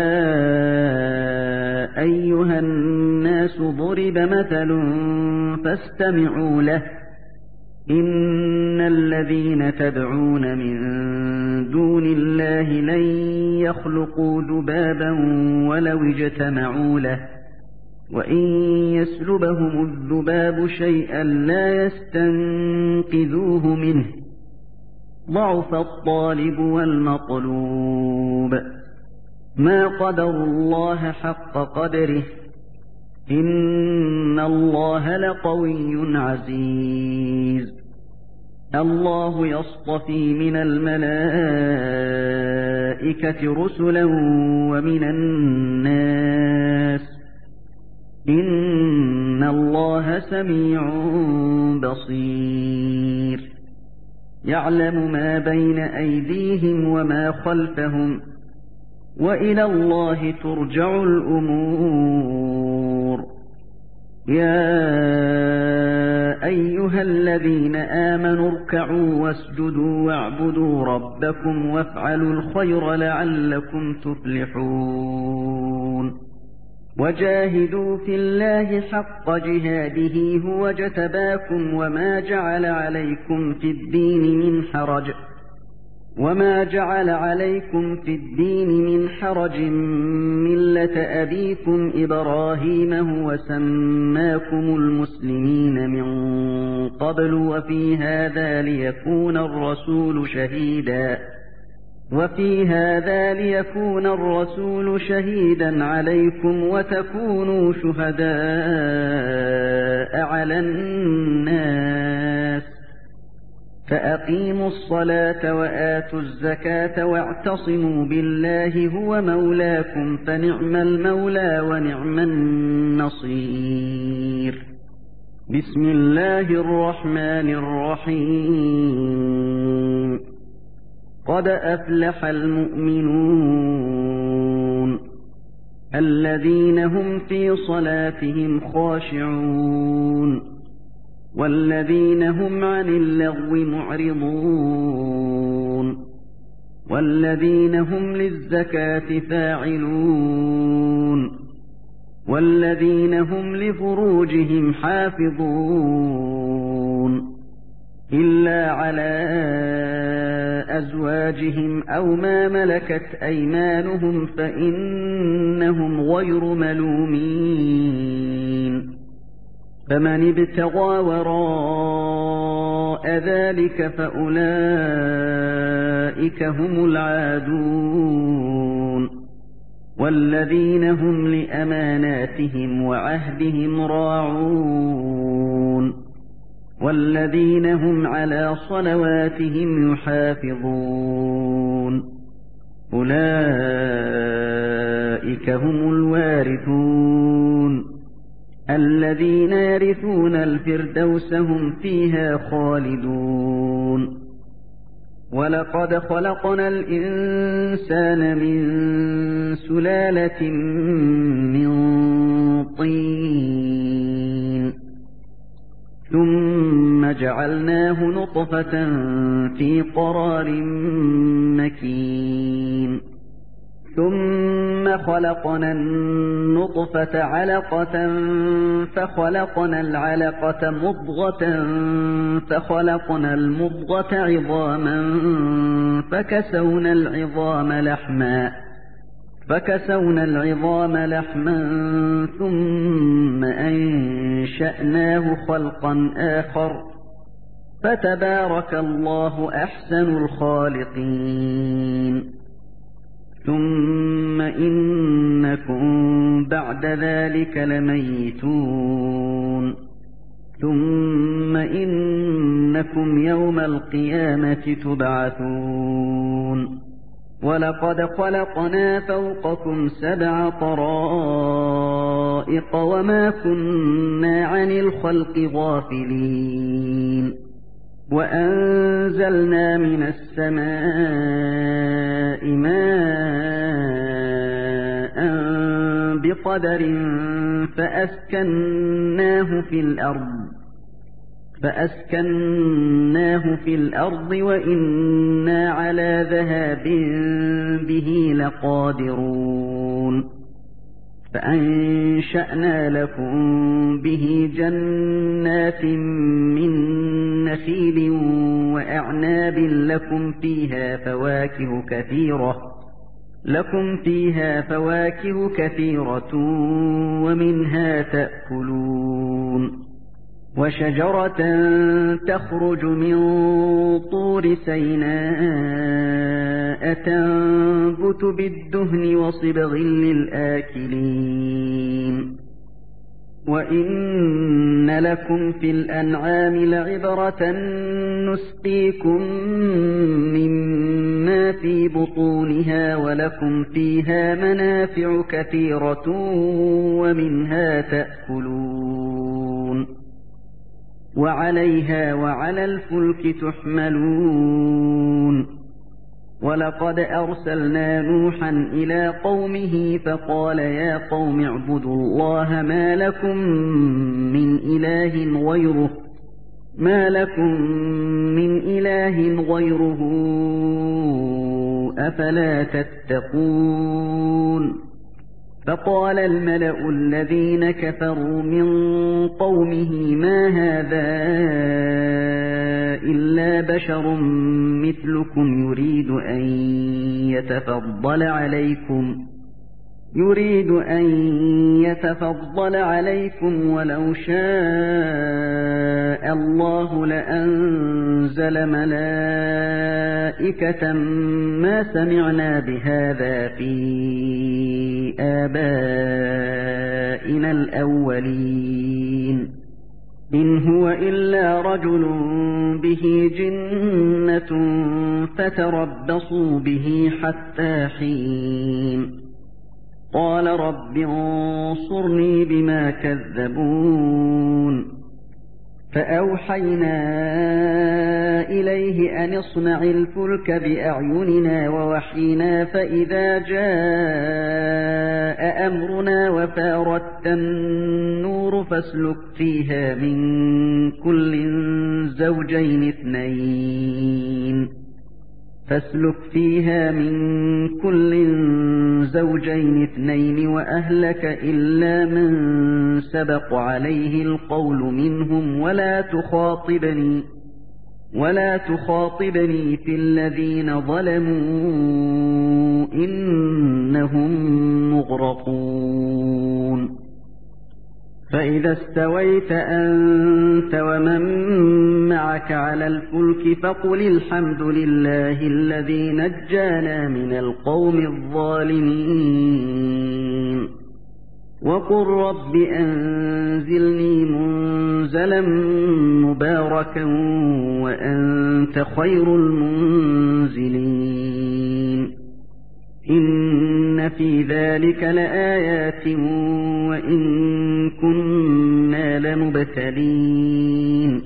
أيها الناس ضرب مثل فاستمعوا له إن الذين تدعون من دون الله لن يخلقوا ذبابا ولو اجتمعوا له وإن يسلبهم الذباب شيئا لا يستنقذوه منه ضعف الطالب والمطلوب ما قدروا الله حق قدره إن الله لقوي عزيز الله يصطفي من الملائكة رسلا ومن الناس إن الله سميع بصير يعلم ما بين أيديهم وما خلفهم وإلى الله ترجع الأمور يا أيها الذين آمنوا اركعوا واسجدوا واعبدوا ربكم وافعلوا الخير لعلكم تفلحون وجاهدوا في الله حق جهاده هو اجتباكم وما جعل عليكم في الدين من حرج وما جعل عليكم في الدين من حرج ملة أبيكم إبراهيم هو سماكم المسلمين من قبل وفي هذا ليكون الرسول شهيدا وفي هذا ليكون الرسول شهيدا عليكم وتكونوا شهداء على الناس فأقيموا الصلاة وآتوا الزكاة واعتصموا بالله هو مولاكم فنعم المولى ونعم النصير بسم الله الرحمن الرحيم قد أفلح المؤمنون الذين هم في صلاتهم خاشعون والذين هم عن اللغو معرضون والذين هم للزكاة فاعلون والذين هم لفروجهم حافظون إلا على أزواجهم أو ما ملكت أيمانهم فإنهم غير ملومين فمن ابتغى وراء ذلك فأولئك هم العادون والذين هم لأماناتهم وعهدهم راعون والذين هم على صلواتهم يحافظون أولئك هم الوارثون الذين يرثون الفردوس هم فيها خالدون ولقد خلقنا الإنسان من سلالة من طين ثم جعلناه نطفة في قرار مكين ثم خلقنا النطفة علقة فخلقنا العلقة مضغة فخلقنا المضغة عظاما فكسونا العظام لحما فكسونا العظام لحما ثم أنشأناه خلقا آخر فتبارك الله أحسن الخالقين ثم إنكم بعد ذلك لميتون ثم إنكم يوم القيامة تبعثون ولقد خلقنا فوقكم سبع طرائق وما كنا عن الخلق غافلين وأنزلنا من السماء ماء بقدر فأسكناه في الأرض فأسكناه في الأرض وإنا على ذهاب به لقادرون فأنشأنا لكم به جنات من نخيل وأعناب لكم فيها فواكه كثيرة لكم فيها فواكه كثيرة ومنها تأكلون وشجرة تخرج من طور سيناء تنبت بالدهن وصبغ للآكلين وإن لكم في الأنعام لعبرة نسقيكم مما في بطونها ولكم فيها منافع كثيرة ومنها تأكلون وعليها وعلى الفلك تحملون ولقد أرسلنا نوحا إلى قومه فقال يا قوم اعبدوا الله ما لكم من إله غيره ما لكم من إله غيره أفلا تتقون فقال الملأ الذين كفروا من قومه ما هذا إلا بشر مثلكم يريد أن يتفضل عليكم يريد أن يتفضل عليكم ولو شاء الله لأنزل ملائكة ما سمعنا بهذا في آبائنا الأولين إن هو إلا رجل به جنة فتربصوا به حتى حين قال رب انصرني بما كذبون فأوحينا إليه أن اصنع الفلك بأعيننا ووحينا فإذا جاء أمرنا وفارت النور فاسلك فيها من كل زوجين اثنين فاسلك فيها من كل زوجين اثنين وأهلك إلا من سبق عليه القول منهم ولا تخاطبني ولا تخاطبني في الذين ظلموا إنهم مغرقون فإذا استويت أنت ومن معك على الفلك فقل الحمد لله الذي نجانا من القوم الظالمين وقل رب أنزلني منزلا مباركا وأنت خير المنزلين إن في ذلك لآيات وإن كنا لمبتلين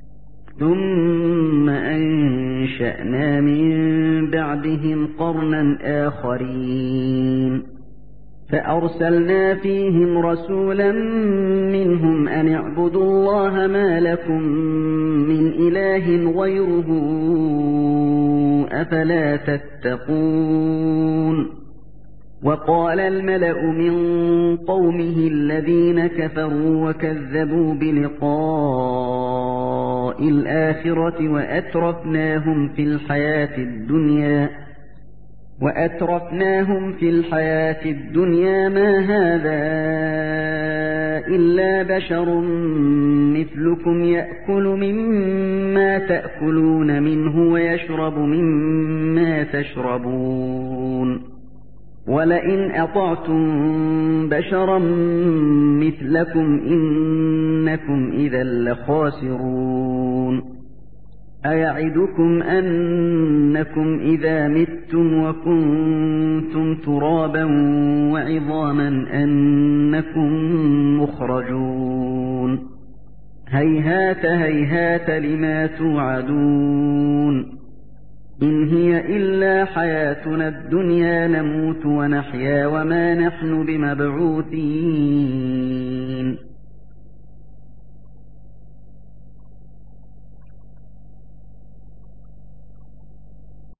ثم أنشأنا من بعدهم قرنا آخرين فأرسلنا فيهم رسولا منهم أن اعبدوا الله ما لكم من إله غيره أفلا تتقون وقال الملأ من قومه الذين كفروا وكذبوا بلقاء الآخرة وأترفناهم في الحياة الدنيا وأترفناهم في الحياة الدنيا ما هذا إلا بشر مثلكم يأكل مما تأكلون منه ويشرب مما تشربون ولئن أطعتم بشرا مثلكم إنكم إذا لخاسرون أيعدكم أنكم إذا متم وكنتم ترابا وعظاما أنكم مخرجون هيهات هيهات لما توعدون إن هي إلا حياتنا الدنيا نموت ونحيا وما نحن بمبعوثين